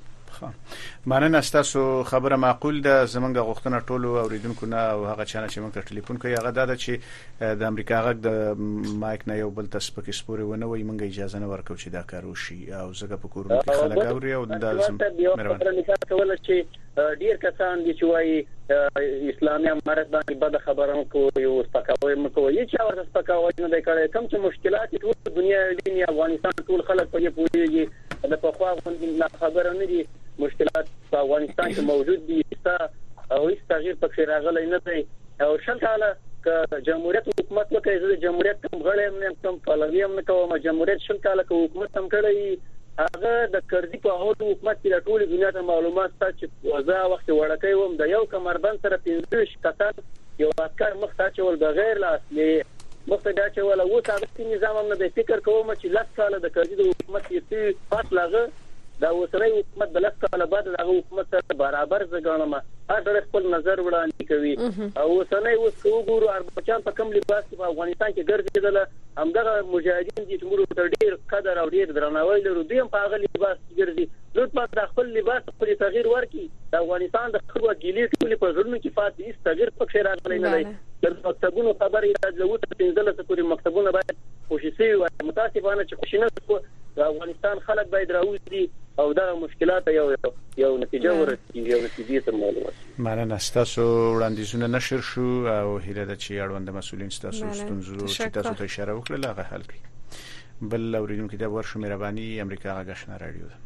مننه تاسو خبره معقول ده. زمونږ غوښتنه ټول اوریدونکو نه او هغه چانه چې موږ ټلیفون کوي هغه دا چې د امریکا غږ د مایک نه یو بل تاسو پکې سپوري ونه وي موږ اجازه نه ورکو چې دا کار وشي او زګه په کورونو کې خلک اوري او د مهرباني کول چې ډیر کسان دي چې وايي اسلامي امارت باندې بد خبرونه کوي او سپکاوي مکوي چې اور سپکاوي نه دی کړی کوم چې مشکلات ټول دنیا دي افغانستان ټول خلک په دې پوهیږي د په خوا باندې خبره نه دي مشکلات په افغانستان کې موجود دي او هیڅ تغییر پکې راغلی نه دی او شل کاله ک جمهوریت حکومت وکړي د جمهوریت کوم غړي هم کوم پلوي هم کوم جمهوریت شل کاله ک حکومت هم کړی هغه د کردي په هغه حکومت کې ټول دنیا ته معلومات ته چې وزا وخت ورکوي وم د یو کمربند سره پنځه کسان یو اکر مخته ول بغیر لاس مخته دا چې ولا و تاسو نظام هم نه فکر کوم چې لاس کاله د کردي د حکومت کې فاصله دا اوسنۍ حکومت د لاس کاله بعد د حکومت سره برابر ځګانما هغه خپل نظر وړاندې کوي او اوسنۍ اوس وګورو اربچان په کوم لباس په افغانستان کې ګرځیدل همدغه مجاهدین دي چې موږ ته ډیر قدر او ډیر درناوی لرو دوی هم په هغه لباس ګرځي لطفا د خپل لباس په تغییر ورکړي د افغانستان د خپل ګیلې ټول په ژوند کې فاتې هیڅ تغییر پکې راغلی نه دی د مکتبونو خبرې راځي ته پنځله سپوري مکتبونه باید خوشي وي متاسفانه چې خوشي نه د افغانستان خلک باید راوځي او دا مشکلات یو یو نتیجه ورسېږي یو نتیجه ته معلومه مننه. ستاسو وړاندیزونه نشر شو او هیله ده چې اړوند مسؤلین ستاسو ستونزو چې تاسو ته اشاره وکړه هغه حل کړي. بل اوریدونکو ته ورشو مهرباني امریکا غږ رادیو ده.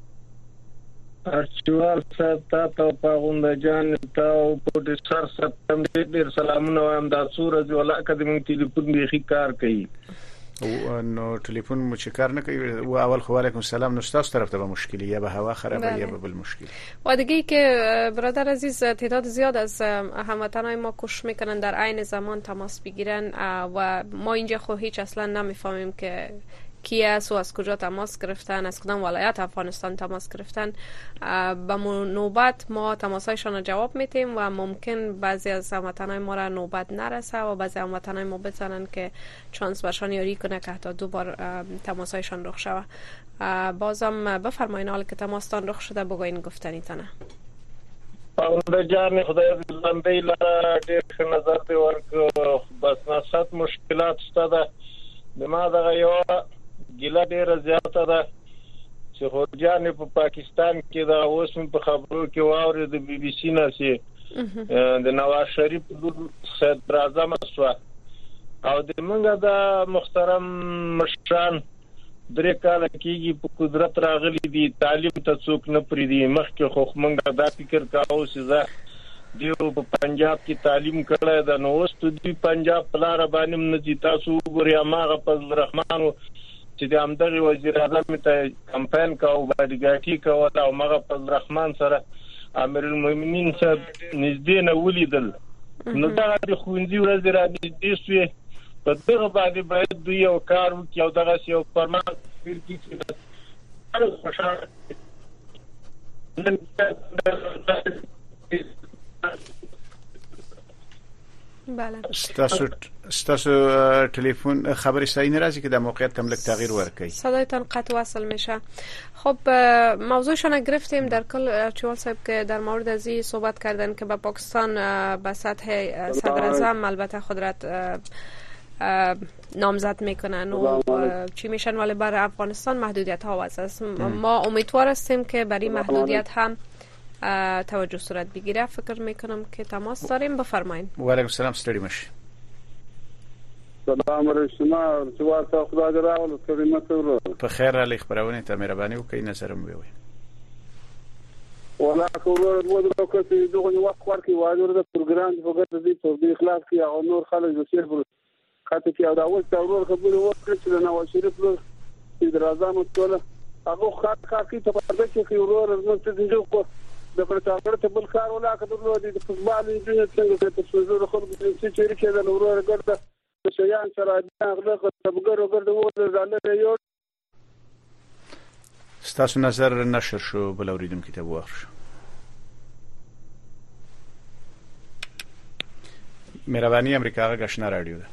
ارچوال صاحب ته پاغونده جان ته پروډوسر صاحب ته ډېر سلامونه وایم. دا سورج ولا اکیډمي ټلیفون به کار کوي او نو ټلیفون مو چې کار نه کوي او اول خو علیکم السلام. نو تاسو طرف ته به مشکلی یا به هوا خرابه یا به بل مشکل. و دیگه که برادر عزیز تعداد زیاد از هموطنای ما کوشش میکنن در عین زمان تماس بگیرن و ما اینجا خو هیچ اصلا نمیفهمیم که کی است و از کجا تماس گرفتن، از کدام ولایت افغانستان تماس گرفتن. به نوبت ما تماسایشان رو جواب میتیم و ممکن بعضی از هموطنای ما را نوبت نرسه و بعضی هموطنای ما بزنن که چانس برشان یاری کنه که حتی دو بار تماسایشان رخ شوه. بازم بفرمایین حالا که تماستان رخ شده بگوین گفتنی تنه. پاونده جان خدای لنبی لرا ډیر ښه نظر دی ورک. بس نصت مشکلات شته ده. دما دغه یو ګیله ډیره زیاته ده چې خورجان په پاکستان کې دا اوس په خبرو کې واوري د بي بي سي نه سي د نواز شریف صدر اعظم اسوا او د منګه د محترم مشران درې کال کېږي په قدرت راغلي دي. تعلیم ته څوک نه پریدي. مخکې خو منګه دا فکر کاوه چې زه دیو په پنجاب کې تعلیم کړی دا. نو اوس د پنجاب پلار باندې نه دي. تاسو وګورئ هغه فضل الرحمن چې د امدغه وزیر اعظم ته کمپاین کاوه باډیګاټي کاوه او هغه فضل الرحمن سره امیر المؤمنین صاحب نږدې نه ولیدل. نو دا د خوندې ورځ را دي چې په دغه باندې باید دوی یو کار وکړي او دغه یو فرمان ورکړي چې هر خوشاله بله. ستاسو ستاسو تلفن خبری صحیح نرازی که در موقعیت تملک تغییر ورکی. صدایتان قطع وصل میشه. خب موضوعشان گرفتیم در کل چوال صاحب که در مورد از این صحبت کردن که با پاکستان به سطح صدر اعظم البته خودرت نامزد میکنن و چی میشن، ولی برای افغانستان محدودیت ها واسه است. ما امیدوار هستیم که برای محدودیت هم توجه صورت بگیره. فکر میکنم که تماس داریم. بفرمایید. و علیکم السلام. ستړي مشه. سلام علیکم. جواب خدا دې راول ستړي مشه. په خیر علی خبرونه ته مهرباني وکړئ نظرم وي. ولا کوور ودرو کته دغه وخت ورکی واجر د پروګرام په ګټه دي په دې اخلاص کې او نور خلک د شیر پر خاطر کې او دا اول څورور خبرو وکړي چې نو شریف له صدر اعظم ټول هغه خاط خاطي ته په دې کې ورور نو څه دي کو د پرتاګر ته بل کار ولا کړو د فوتبال انجینر څنګه ته څو خلک چې چیرې کې د ورور ګرځي د شیان سره هغه خبرو ګرځي وو ځاله یو ستاسو نظر نشر شو بل اوریدونکو ته واخر. مهرباني امریکا غشنا رادیو ده.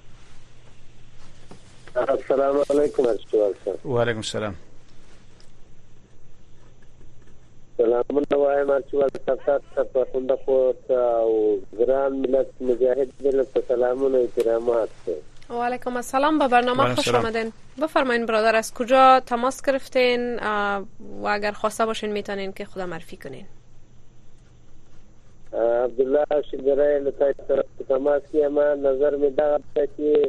السلام علیکم اشتوال صاحب. و علیکم السلام. سلامونه وایم اشتوال صاحب ته په خپل او ګران ملت مجاهد ملت سلامونه احترامات. و علیکم السلام. به برنامه خوش آمدین. بفرمایید برادر از کجا تماس گرفتین و اگر خواسته باشین میتونین که خدا معرفی کنین. عبدالله شجرای لطای طرف تماس کی اما نظر میں دا چې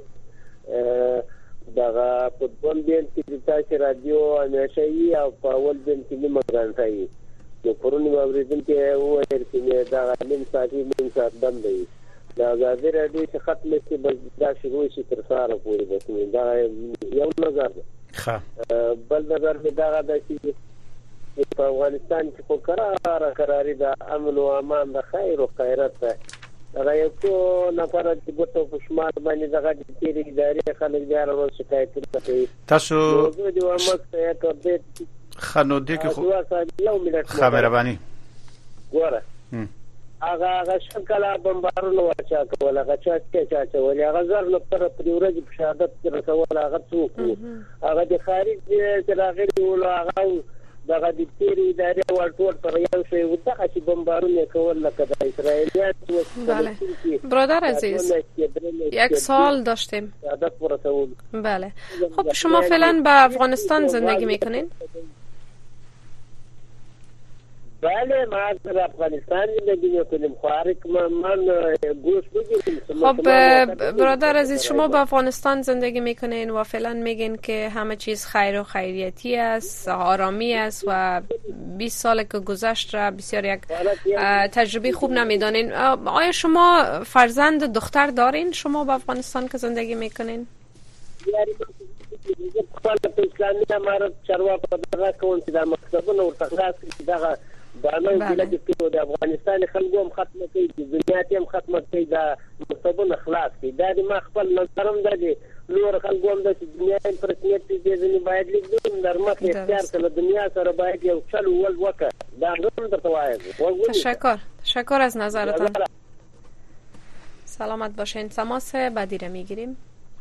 دا فوتبال دین کې د تاسو رادیو همیشئ او په اول دین کې مګرانځي نو پرونی باندې کې وایي چې دا علم ساتي من سات بندي دا غازی رادیو چې ختمه کې بس دا شروع شي تر سره پورې بس دا یو نظر ښه بل نظر می دا دا چې په افغانستان کې خو قرار قراری دا امن او امان د خیر او خیرت ده. دا یو څو نفر چې ګوتو په شمال باندې دغه د تیری ادارې خلک بیا راو شکایت کوي. تاسو د امت ته کړه خنو دې کې خو خبربانی ګوره هغه هغه شکل بمبارونو واچا کول هغه چا چې چا ولې هغه زر نو پر پریورج په شهادت رسول هغه څوک هغه د خارج چې راغلي ول هغه دغه د تیری ادارې ورټول پر یو شی ودغه چې بمبارونه کول لکه د اسرائیلیان. بله برادر عزیز یک سوال داشتیم. بله خب شما فعلا به افغانستان زندگی میکنین؟ بله ما در افغانستان زندگی میکنیم. خواهر من گوش بگیریم. خب برادر عزیز، شما به افغانستان زندگی میکنین و فعلا میگین که همه چیز خیر و خیریتی است، آرامی است و بیست سال که گذشت را بسیار یک تجربه خوب نمیدانین. آیا شما فرزند دختر دارین شما به افغانستان که زندگی میکنین؟ خپل اسلامي امارت چارواکو دغه کوم چې د مکتبونو ورته خلاص کړي دغه باندې کې چې د افغانستان خلکو هم ختم کړي د دنیا ته هم ختم کړي د مکتبونو خلاص کړي دا د ما خپل نظرم دی نور خلکو هم د دنیا انټرنیټ دې ځنی باید لیکون درمخ اختیار کړي دنیا سره باید یو چل ول وکړه دا هم درته وایم. تشکر تشکر از نظرتان. سلامت باشین. تماس بعدی را میگیریم.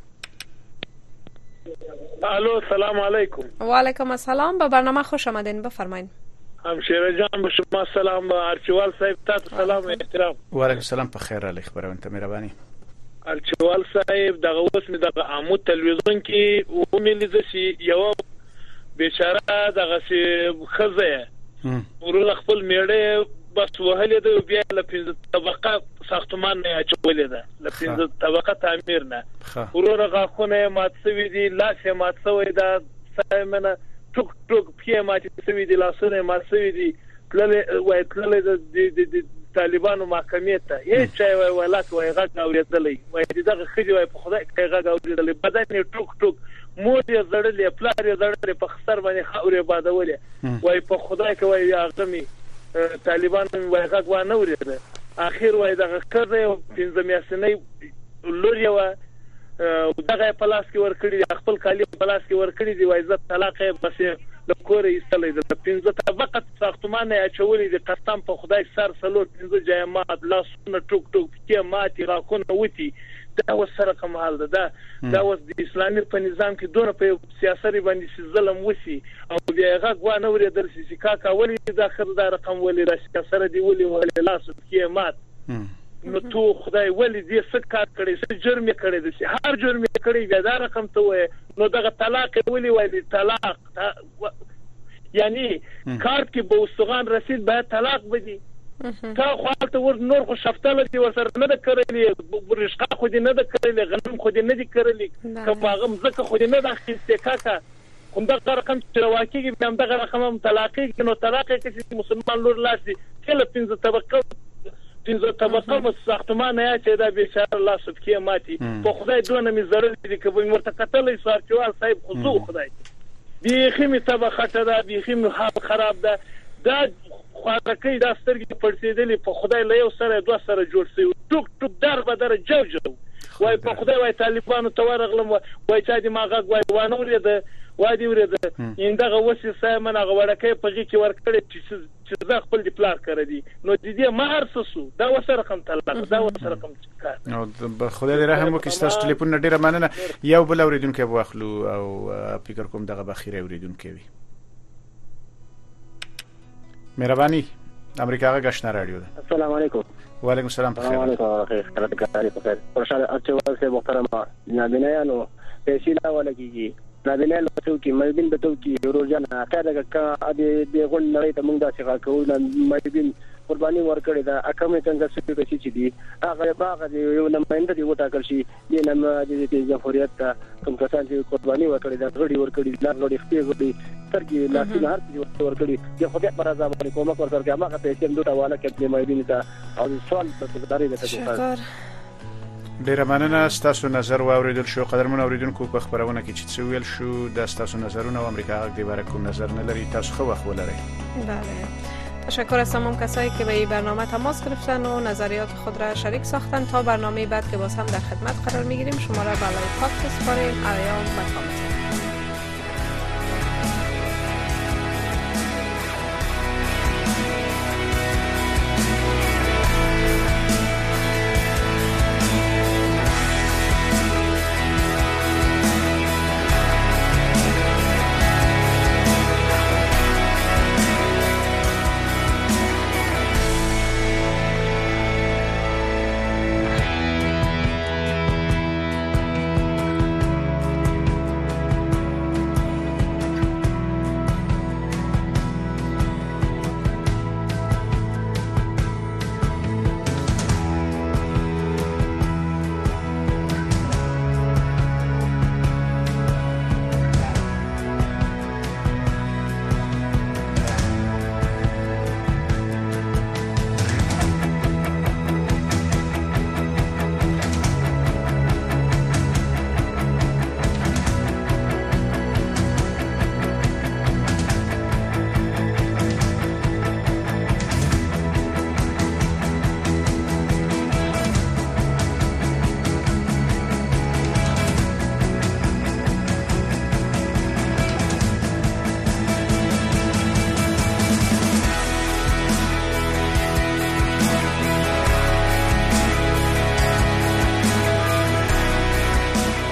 الو سلام علیکم. و علیکم السلام. به برنامه خوش آمدین. بفرمایید. همشیره جان به شما سلام. به ارچوال صاحب تاسو سلام احترام. و علیکم السلام. په خیر علی خبرونه ته مهرباني. ارچوال صاحب دغه اوس می دغه عمود تلویزیون کې و ملي شي یو بیچاره دغه سي خزه ورول خپل میړه بس وهلې د بیا له پنځه طبقه ساختمان نه چولې ده له پنځه طبقه تعمیر نه ورور غاخونه مات سوي دي لاس مات سوي ده سایمنه ټوک ټوک پی مات سوي دي لاسونه مات سوي دي تللې وای تللې د طالبانو محکمې ته هیڅ چا وای ولات وای غږ اورېدلې وای دغه خجی وای په خدای کې غږ اورېدلې بدن ټوک ټوک مور یې زړلې پلار یې زړلې په خسر باندې خاورې بادولې وای په خدای کې وای اغمي طالبان وای غږ و نه اورېده اخر وای دغه کړه پنځه میاشتې لوري و دغه پلاس کې ور کړی خپل کالی پلاس کې ور کړی دی وای زه طلاق بس د کور ایستلې د پنځه طبقه ساختمان نه اچولې د قسم په خدای سر سلور پنځه جایمات لاسونه ټوک ټوک کې ماتي راکونه وتی دا وسره کمال ده دا اوس د اسلامي په نظام کې دونه په سیاست باندې ظلم وسی او بیا هغه غوانه ورې درسي کاکا ولې د اخر دا رقم ولې راشي سره دی ولې ولې لاس کې مات نو تو خدای ولې دې څه کار کړی څه جرم کړی د شي هر جرم کړی بیا دا رقم ته وای نو دغه طلاق ولې وای طلاق یعنی کارت کې به وسغان رسید باید طلاق بدی تا خپل ور نور خو شفتل دي ور سره نه د کړلې برشقه خو دې نه د کړلې غنم خو دې نه دي کړلې کباغم زکه خو دې نه د اخیسته کاکا کوم دغه رقم چې واکیږي به هم دغه رقم طلاقي نو طلاق کې مسلمان لور لاسي کله پنځه طبقه پنځه طبقه ساختمان یا چې دا بیچاره الله سبحانه ماتي په خدای دونه می ضرر دي چې به مرته قتلې سارچوال صاحب خو خدای بیخي می طبقه ته دا بیخي می حال خراب ده دا خواږه دا سترګې پړسېدلې په خدای له یو سره دوه سره جوړ شي ټوک ټوک در به در جو جو وای په خدای وای طالبانو ته ورغلم وای چا دې ما غږ وای وانه ورېده وای دې ورېده اندغه وسی سایمن هغه وړکې په کې ورکړې چې زه خپل د پلار کړی دي نو دې ما هرڅه دا وسره رقم طلاق دا وسره رقم کار نو په خدای دې رحم وکړي تاسو ټلیفون ډیره مننه یو بل اوریدونکو به واخلو او فکر کوم دغه بخیره اوریدونکو وي مهرباني امریکا غا گشنه رادیو ده. السلام علیکم. و علیکم السلام. السلام علیکم. خیر خیرات کاری بخیر. خوشحال اچوال سے محترم نابینایانو پیشیلا ولګي نابینایانو څو کې مېبین به تو کې روزانه اخره کا دې دې غون نړۍ ته موږ دا څنګه کوو مېبین قرباني ورکړي دا اکمه څنګه څه کوي چې دي هغه باغ دی یو نماینده دی وټاکل شي دې نن د جمهوریت ته کوم کسان چې قرباني ورکړي دا غړي ورکړي لا غړي خپل غړي ترګي لاسونه هر څه ورکړي چې خدای پر رضا باندې کومه ورکړي هغه پیسې هم دوه والا کې مېبین ته او سوال څه داري ده شکر ډیره مننه تاسو نظر واوریدل شو قدرمن اوریدونکو په خبرونه کې چې څه ویل شو د تاسو نظرونه او امریکا غږ دی برای کوم نظر نه لري تاسو خو وخت ولرئ. بله تشکر از تمام کسایی که به این برنامه تماس گرفتن و نظریات خود را شریک ساختن. تا برنامه بعد که باز هم در خدمت قرار میگیریم شما را بالای پاک سپاریم. ایام و